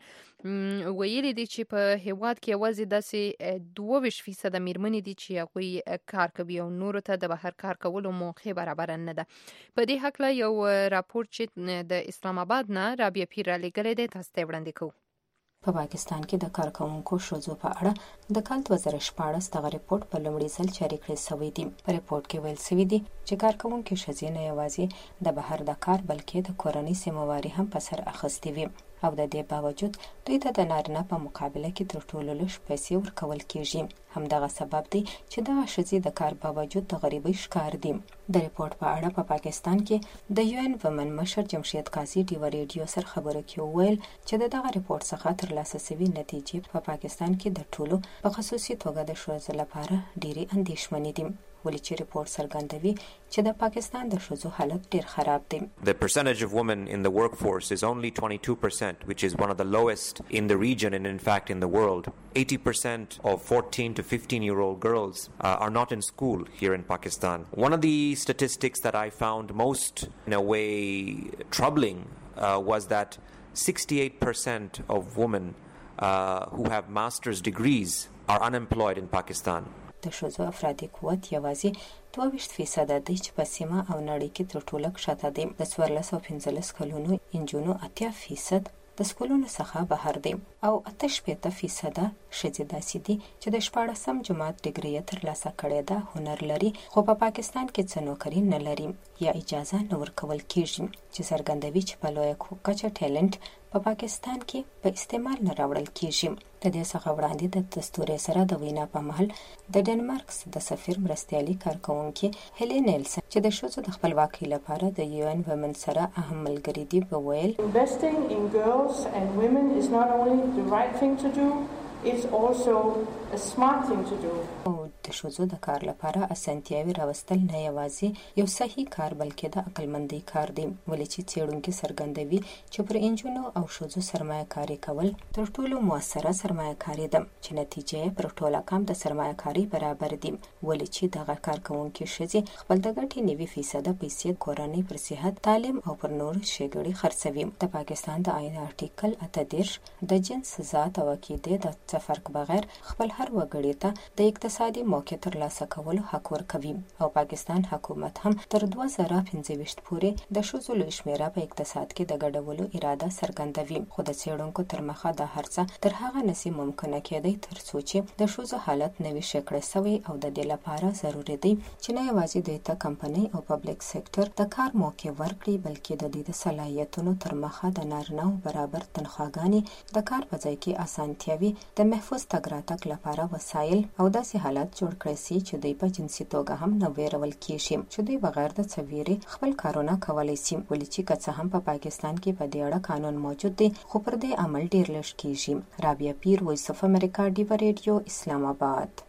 ویلي دي چې په هیواد کې یوازې داسې دوه ویشت فیصد میرمنې دي چې هغوی کار کوي او نورو ته د بهر کار کولو موقع برابر نه ده. په دې هکله یو راپور چې د اسلام آباد نه رابعه پیر را لېږلی دی، تاسو ته وړاندې کوو. په پاکستان کې د کارکوونکو ښځو په اړه د کال دوه زره شپاړس دغه ریپورت په لومړي ځل جاري کړی شوی دی. په ریپورت کې ویل شوي دي چې کارکوونکي ښځې نه یوازې د بهر د کار بلکې د کورنۍ ذمهواري هم په سر اخیستې وي او د دې باوجود دوی ته د نارینه په مقابله کې تر ټولو لږ پیسې ورکول کیږي. همدغه سبب دی چې دغه ښځې د کار باوجود د غریبۍ ښکار دي. د ریپورت په اړه په پاکستان کې د یو ان ومن مشر جمشید قاضي ډیو ریډیو سره خبرو کې وویل چې د دغه ریپورت څخه ترلاسه شوي نتیجې په پاکستان کې د ټولو په خصوصي توګه د ښځو لپاره ډېرې اندېښمنې دي، ولې چې ریپورت څرګندوي چې د پاکستان د ښځو حالت ډېر خراب دی. The percentage of women in the workforce is only twenty-two percent, which is one of the lowest in the region and in fact in the world. eighty percent of fourteen to fifteen year old girls uh, are not in school here in Pakistan. One of the statistics that I found most in a way troubling uh, was that sixty-eight percent of women uh, who have master's degrees are unemployed in Pakistan. د ښځو افرادي قوت یوازې دوه ویشت فیصده دی چې په سیمه او نړۍ کې تر ټولو کښته دی. د څوارلس او پنځلس کلونو انجونو اتیا فیصد د سکولونو څخه بهر دی او اته شپېته فیصده ښځې داسې دي چې د شپاړسم جماعت ډګري یې ترلاسه کړې ده، هنر لري خو په پاکستان کې څه نوکري نه لري یا اجازه نه ورکول کیږي، چې څرګندوي چې په لویه کچه ټیلنټ په پاکستان کې په استعمال نه راوړل کیږي. د دې څخه وړاندې د دستوري سره د وینا په مهال د ډنمارک د سفیر مرستیالي کارکوونکي هیلي نیلسن چې د ښځو د خپلواکۍ لپاره د یو ان ومن سره اهم ملګري دي وویل Investing in girls and women is not only the right thing to do, it's also a smart thing to do. د ښځو د کار لپاره اسانتیاوي راوستل نه یوازې یو صحیح کار بلکې د عقلمندۍ کار دی، ولې چې څېړونکي څرګندوي چې پر انجونو او ښځو سرمایه کاري کول تر ټولو موثره سرمایه کاري ده چې نتیجه یې پر ټوله کم د سرمایه کاري برابر دي، ولې چې دغه کارکوونکي ښځې خپل د ګټې نوي فیصده پیسې کورنۍ پر صحت، تعلیم او پر نورو ښېګړې خرڅوي. د پاکستان د آئین آرټیکل اته دېرش د جنس، ذات او عقیدې د څه فرق بغیر خپل هر وګړي ته د اقتصادي موقع ترلاسه کولو حق ورکوي او پاکستان حکومت هم تر دوه زره پنځه ویشت پورې د ښځو لوی شمېره په اقتصاد کې د ګډولو اراده څرګندوي. خو د څېړونکو تر مخه دا هر څه تر هغه نسي ممکنه کېدی تر څو چې د ښځو حالت نوي شکړه سوی او د دې لپاره ضروري دی چې نه یوازې دوی ته کمپنۍ او پبلک سکتور د کار موقع ورکړي بلکې د دې د صلاحیتونو تر مخه د نارینه‌و برابر تنخواګانې، د کار په ځای کې اسانتیاوي، د محفوظ تګ راتګ لپاره وسایل او داسې حالت جوړ کړی سي چې دوی په جنسي توګه هم نه ویرول کیږي چې دوی بغیر د څه ویرې خپل کارونه کولی سي، ولې چې که څه هم په پاکستان کې په دې اړه قانون موجود دی خو پر دې عمل ډیر لږ کیږي. رابعه پیر، وایس اف امریکا، ډیو ریډیو، اسلام آباد.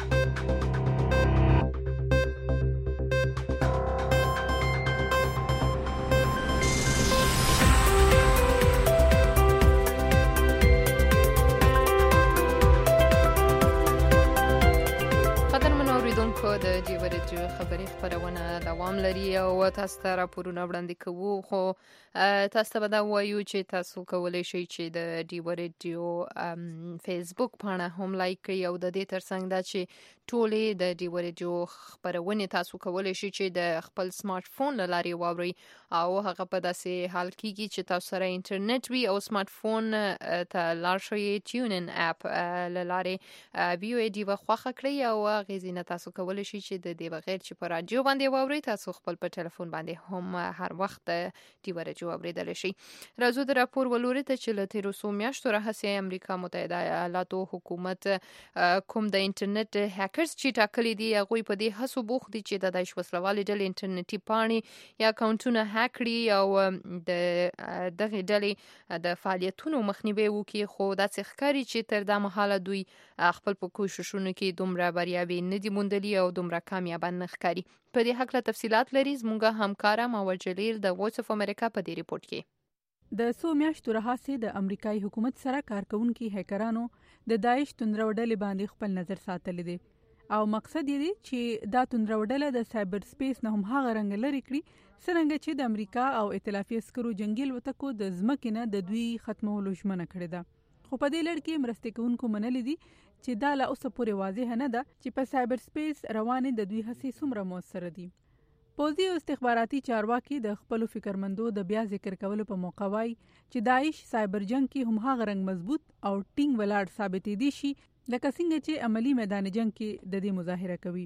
د ډیو ریډیو خبري خبرونه دوام لري او تاسو ته راپورونه وړاندې کوو، خو تاسو ته به دا وایو چې تاسو کولی شئ چې د ډیو ریډیو فیسبوک پاڼه هم لایک کړئ او د دې ترڅنګ دا چې ټولې د ډیو ریډیو خبرونه تاسو کولی شئ چې د خپل سمارټ فون له لارې واورئ او هغه په داسې حال کېږي چې تاسو سره انټرنیټ وي او سمارټ فون ته لاړ شئ ټیون ان اپ له لارې وی او ای ډیو خوښه کړئ او هغې ځینه تاسو کولی شئ چې د دې بغیر چې په راډیو باندې واورئ تاسو خپل په ټلیفون باندې هم هر وخت ډیو ریډیو اورېدلی شئ. راځو د راپور ولوري ته چې له تېرو څو میاشتو راهیسې امریکا متحده ایالاتو حکومت کوم د انټرنیټ هیکرز چې ټاکلي دي هغوی په دې هڅو بوخت دي چې د داعش وسلوالې ډلې انټرنیټي پاڼې یا اکاونټونه هیک کړي او د دغې ډلې د فعالیتونو مخنیوی وکړي، خو داسې ښکاري چې تر دا مهاله دوی خپل په کوششونو کې دومره بریاوې نه دي موندلي او دومره کامیابه امکان نه ښکاري. په دې هکله تفصيلات لري زموږ همکاره ماور جلیل د وایس اف امریکا په دې ریپورت کې. د څو میاشتو راهیسې د امریکایي حکومت سره کارکونکي هیکرانو د داعش توندروډلې باندې خپل نظر ساتلی دی او مقصد یې دی چې دا توندروډله د سایبر سپیس نه هم هغه رنګ لري کړي څرنګه چې د امریکا او ائتلافي عسکرو جنگي الوتکو د ځمکې نه د دوی ختمولو ژمنه کړې ده. خو په دې لړ کې مرستې کوونکو منلي دي چې دا لا اوسه پورې واضح نه ده چې په سایبر سپیس روانې د دوی هڅې څومره موثره دي. پوځي او استخباراتي چارواکي د خپلو فکرمندو د بیا ذکر کولو په موقع وایي چې داعش سایبر جنگ کې هم هغه رنګ مضبوط او ټینګ ولاړ ثابتې دي شي لکه څنګه چې عملی میدان جنگ کې د دې مظاهره کوي.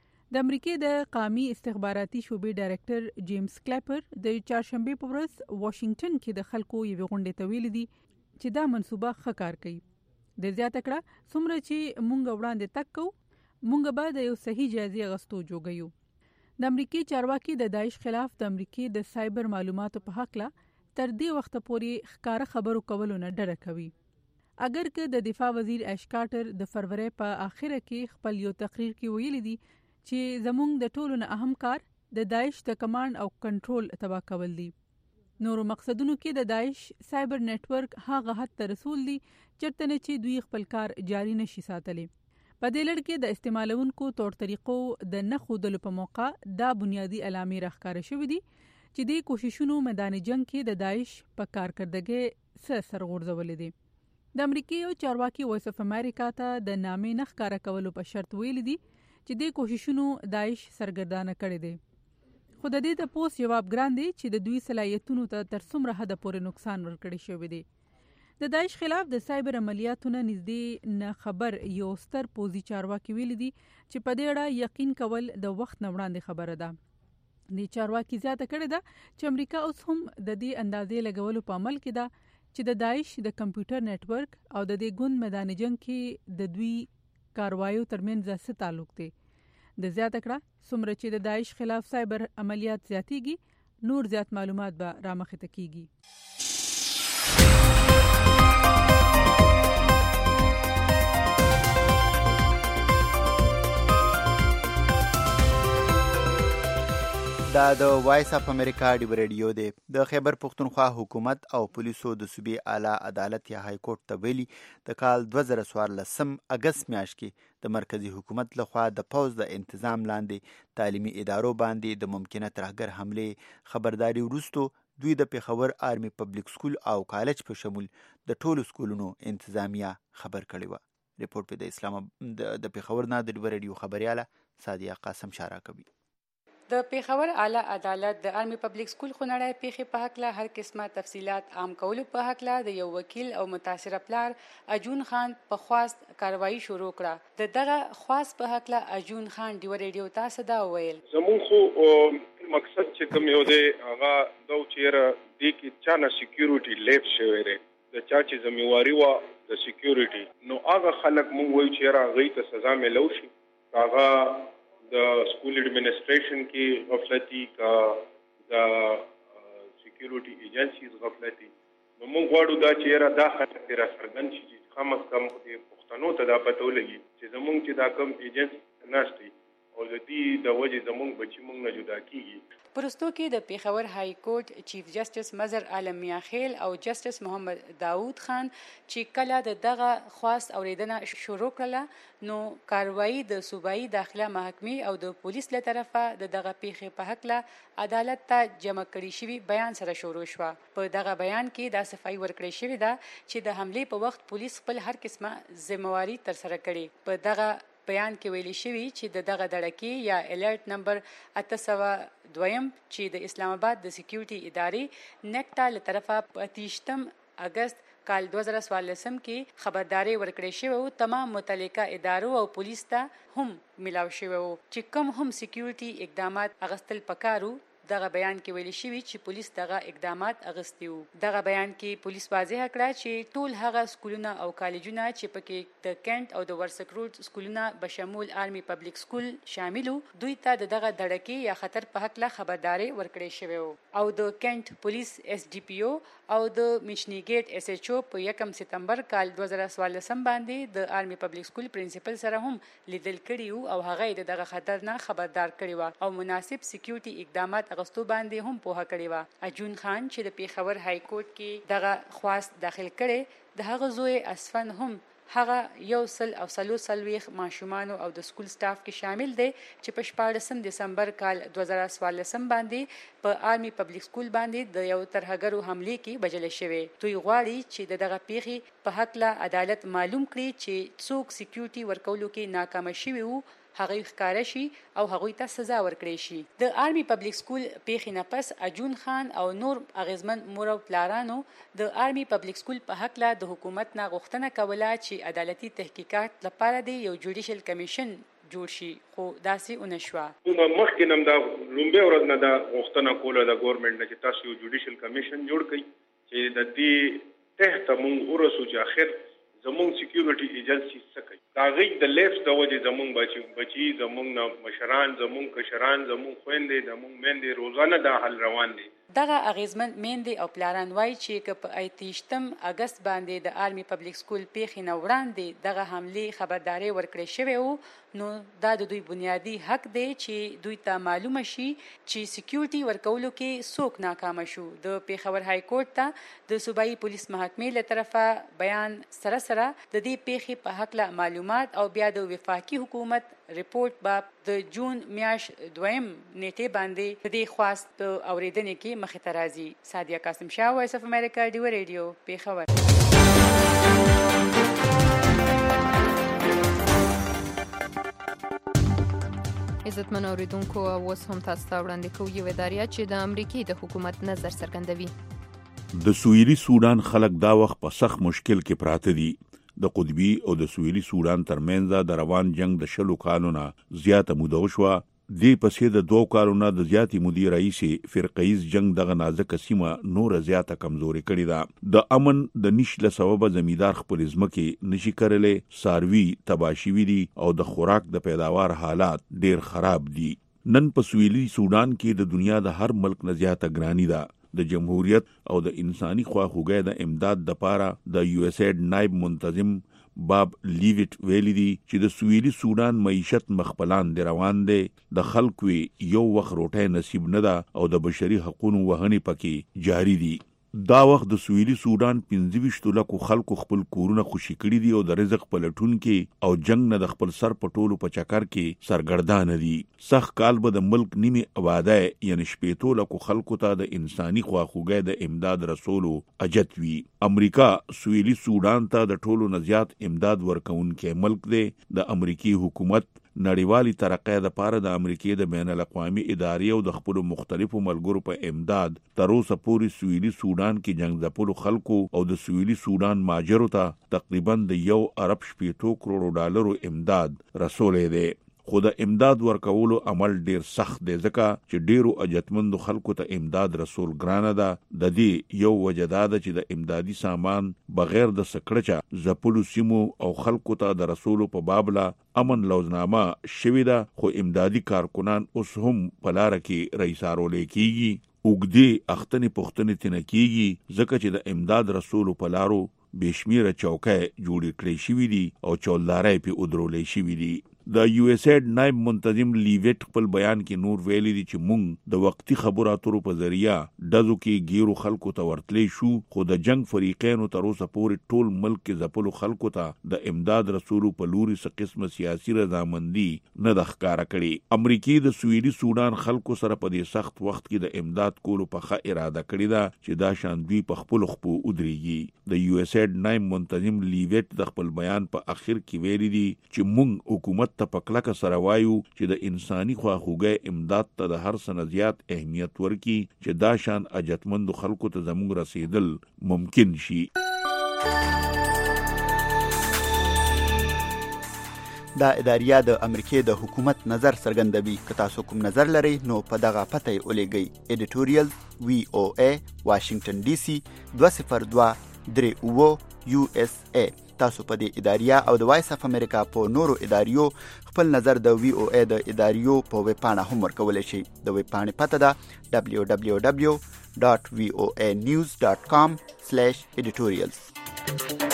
د امریکای د قومي استخباراتي شوبې ډایرکټر جیمز کلیپر د چهارشنبه په ورځ واشنگټن کې د خلکو یو غونډه ته ویل دي چې دا منصوبه ښه کار کوي. د زیاته کړه څومره چې مونږ وړاندې تک کو مونږ به د یو صحیح جایزې غستو جوړیو. د امریکای چارواکي د داعش خلاف د امریکای د سایبر معلوماتو په حق لا تر دې وخت پورې ښکارا خبرو کولو نه ډډه کوي. اگر که د دفاع وزیر اش کارټر د فروری په اخره کې خپل یو تقریر کې ویلي دي چې زموږ د ټولو نه اهم کار د داعش د کمانډ او کنټرول تبا کول دي. نورو مقصدونو کې د داعش سایبر نیټورک هغه حد ته رسول دي چرته نه چې دوی خپل کار جاری نشي ساتلی. په دې لړ کې د استعمالونکو تور طریقو د نه خودلو په موقع دا بنیادی علامې راښکاره شوې دي چې د کوششونو میدان جنگ کې د داعش په کارکردګۍ څه سرغورځولې دي. د امریکای او چارواکي وایس اف امریکا ته د نامې نه ښکارا کولو په شرط ویل دي چې د کوششونو داعش سرګردانه کړي دي. خو د دې د پوس جواب ګران دی چې د دوی صلاحیتونو ته تر څومره حد پورې نقصان ورکړي شوی دی. د داعش خلاف د سایبر عملیاتونو نږدې نه خبر یو ستر پوزي چارواکي ویل دي چې په دې اړه یقین کول د وخت نه وړاندې خبره ده. د چارواکي زیاته کړې ده چې امریکا اوس هم د دې اندازې لګولو په عمل کې ده چې د داعش د کمپیوټر نیټورک او د دې ګوند میدان جنگ کې د دوی کاروایو ترمنځ څه تعلق دی. د زیاته کړه څومره چې د داعش خلاف سایبر عملیات زیاتیږي نور زیات معلومات به رامخته کیږي. دا د وایس اف امریکا ډیو ریډیو دی. د خیبر پښتونخوا حکومت او پولیسو د صوبې اعلی عدالت یا های کورټ ته ویلي د کال دوه زره څوارلسم اګست میاشت کې د مرکزی حکومت لخوا د پوز د انتظام لاندې تعلیمي ادارو باندې د ممکنه ترهګر حمله خبرداري وروسته دوی د پیښور آرمی پبلک سکول او کالج په شمول د ټولو سکولونو انتظامیه خبر کړی و. ریپورت په د اسلام د پیښور نه د ډیو ریډیو خبرياله سادیه قاسم شارع کوي. د پیښور اعلی عدالت د آرمی پبلک سکول خونړی پیښې په حق له هر قسمه تفصيلات عام کولو په حق له د یو وکیل او متاثر پلار اجون خان په خواست کاروایی شروع کړه. د دغه خواست په حق له اجون خان ډیو ریډیو تاسو دا ویل زمون خو مقصد چې کوم یو دی هغه دا چیرې د کی چانه سکیورټي لیف شوی دی د چا چې ذمہواری وا د سکیورټي نو هغه خلک مونږ وایو چې را غي ته سزا ملو شي. هغه د سکول ایڈمنسٹریشن کی غفلتی کا د سکیورټي ایجنسیز غفلتی نو موږ غواړو دا چې را داخله تیر سرګن شي چې خامس کم د پښتنو ته دا پته ولګي چې زمونږ چې دا کم ایجنسی ناشتي او د دې د وجه زمونږ بچی مونږ نه جدا کیږي. پرستو کې د پیښور های کورټ چیف جسټس مظهر عالم میاخیل او جسټس محمد داوود خان چې کله د دغه خواست اوریدنه شروع کړه نو کاروایی د صوبایي داخله محکمې او د پولیس له طرفه د دغه پیښې په حق له عدالت ته جمع کړي شوی بیان سره شروع شو. په دغه بیان کې دا صفائی ورکړی شوی ده چې د حمله په وخت پولیس خپل هر قسمه ذمہواری تر سره کړي. په دغه بیان کې ویلي شوی چې د دغه دړکې یا الرټ نمبر اته سوه دویم چې د اسلام آباد د سکیورټي ادارې نیکټا له طرفه په اتیشتم اگست کال دوه زره څوارلسم کې خبرداري ورکړې شوی او تمام متعلقه ادارو او پولیس ته هم ملاو شوی چې کوم هم سکیورټي اقدامات اغستل پکارو دغه بیان کې ویل شوی چې پولیس دغه اقدامات اغستي وو. دغه بیان کې پولیس واضح کړه چې ټول هغه سکولونه او کالجونه چې پکې د کینټ او د ورسک روډ سکولونه بشمول آرمي پبلک سکول شامل وو دوی ته دغه دړکې یا خطر په حق له خبرداري ورکړې شوی وو. او د کینټ پولیس اس ډي پی او او د میشنیګیټ اس ایچ او په یکم سپتمبر کال دوه زره څوارلسم باندې د آرمي پبلک سکول پرنسپل سره هم لیدل کړي وو او هغه د دغه خطر نه خبردار کړي و او مناسب سکیورټي اقدامات اغستو باندې هم پوهه کړي و. اجون خان چې د پیښور های کورټ کې دغه خواست داخل کړي د هغه زوی اسفن هم هغه یو سل او سلو سلويخ ماشومان او د سکول سټاف کې شامل دي چې په شپاړسم دسمبر کال دوه زره څوارلسم باندې په آرمي پبلک سکول باندې د یو ترهګرو حمله کې بجل شوی. دوی غواړي چې دغه پیښې په حق له عدالت معلوم کړي چې څوک سکیورټي ورکولو کې ناکام شوی وو هغه ښکار شي او هغه ته سزا ورکړي شي. د آرمي پبلک سکول پیښې نه پس اجون خان او نور اغیزمن مور او پلارانو د آرمي پبلک سکول په حق له د حکومت نه غوښتنه کوله چې عدالتي تحقیقات لپاره دی یو جوډیشل کمیشن جوړ شي خو داسې ونشوه. مخکې نم دا لومبه ورځ نه دا غوښتنه کوله د ګورنمنت نه چې تاسو یو جوډیشل کمیشن جوړ کړئ چې د دې تحت مونږ ورسو چې اخر زمونږ سکیورټي ایجنسی څه کوي. دا غي د لیفټ د وجه زمونږ بچي بچي زمونږ مشران زمونږ کشران زمونږ خويندې زمونږ میندې روزانه دا حل روان دي. دغه اغیزمن میندې او پلاران وایي چې که په ایتیشتم اگست باندې د آرمي پبلک سکول پیښې نه وړاندې دغه حمله خبرداري ورکړې شوې وو نو دا د دوی بنیادی حق دی چې دوی ته معلومه شي چې سکیورټي ورکولو کې څوک ناکام شو. د پیښور های کورټ ته د صوبایي پولیس محکمې له طرفه بیان سره سره د دې پیښې په حق له معلومات او بیا د وفاقي حکومت ریپورت با د جون میاش دویم نیټه باندې د دې خواست په اوریدنې کې مخې ته راځي. سادیه قاسم شاه وایس اف امریکا ډیو ریډیو پیښور. عزتمن اوریدونکو اوس هم تاسو ته وړاندې کوو یو ادارې چې د امریکای د حکومت نظر څرګندوي. د سویلي سودان خلک دا وخت په سخت مشکل کې پراته دي. د قطبي او د سویلي سودان ترمنځ د روان جنگ د شلو کالونو زیاته موده وشوه. دی پسې د دوه کالونو د زیاتی مدیر رئیس فرقیز جنگ دغه نازک سیمه نور زیاته کمزوري کړی ده. د امن د نشله سبب زمیدار خپل ځمکې نشي کړلې، ساروي تباشي وی دي او د خوراک د پیداوار حالات ډیر خراب دي. نن په سویلي سودان کې د دنیا د هر ملک نه زیاته ګرانی ده. د جمهوریت او د انساني خواخوږۍ د امداد د پاره د یو اس ایډ نائب منتظم باب لیویټ ویلی دی چې د سویلي سودان معیشت مخبلان دی روان دی. د خلکو یو وخت روټه نصیب نه ده او د بشري حقوقو وهنې پکې جاری دي. دا وخت د سویلي سودان پنځه ویشت لکو خلکو خپل کورونه خوشي کړي دي او د رزق په لټون کې او جنگ نه د خپل سر په ټولو په چکر کې سرګردان دي. سخت کال به د ملک نیمه آباده یعنی شپېتو لکو خلکو ته د انساني خواخوږۍ د امداد رسولو اجت وی. امریکا سویلي سودان ته د ټولو نه زیات امداد ورکوونکی ملک دی. د امریکای حکومت نړیوالي ترقۍ د پاره د امریکای د بین الاقوامي ادارې او د خپل مختلفو ملګرو په امداد تر اوسه پورې سویلي سودان کې جنگ ځپلو خلکو او د سویلي سودان ماجرو ته تقریبا د یو ارب شپېتو کروڑو ډالرو امداد رسولې دی. خو د امداد ورکولو عمل ډیر سخت دی ځکه چې ډیرو اجتمندو خلکو ته امداد رسول ګرانه ده. د دې یو وجه دا ده چې د امدادي سامان بغیر د سکړچا ځپلو سیمو او خلکو ته د رسولو په بابله امن لوزنامه شوی ده. خو امدادي کارکنان اوس هم په لاره کې رئیسارولې کیږي. اوګدې اختنې پختنې تنه کیږي ځکه چې د امداد رسولو په لارو بشمیره چوکۍ جوړې کړې شوې دي او چولدارۍ په ودرولې شوې دي. د یو اس ایډ نائب منتظم لیویټ خپل بیان کې نور ویلي دي چې مونږ د وقتی خبرو اترو په ذریعہ دزو کې ګیرو خلکو ته ورتلې شو. خو د جنگ فریقینو تر اوسه پورې ټول ملک کې ځپلو خلکو ته د امداد رسولو په لوري څه قسمه سیاسي رضامندي نه د ښکارا کړي. امریکای د سویلي سودان خلکو سره په دې سخت وخت کې د امداد کولو په ښه اراده کړې ده چې دا شان دوی په خپل خپو ودرېږي. د یو اس ایډ نائب منتظم لیویټ د خپل بیان په اخر کې ویلي دي چې مونږ حکومت ته په کلکه سره وایو چې د انساني خواخوږۍ امداد ته د هر څه زیات اهمیت ورکړي چې دا شان اجتمندو خلکو ته زموږ رسیدل ممکن شي. دا اداریه د امریکای د حکومت نظر څرګندوي. که تاسو کوم نظر لرئ نو په دغه پته یې ولیږئ. ایډیټوریال وی او ای واشنگټن ډي سي دوه صفر دوه درې اووه یو اس ای. تاسو په دې اداریه او د وایس اف امریکا په نورو اداریو خپل نظر د وی او ای د اداریو په ویب پاڼه هم ورکولی شئ. د ویب پاڼې پته ده دبلیو دبلیو دبلیو ډاټ وی او ای نیوز ډاټ کام سلیش ایډیټوریالز.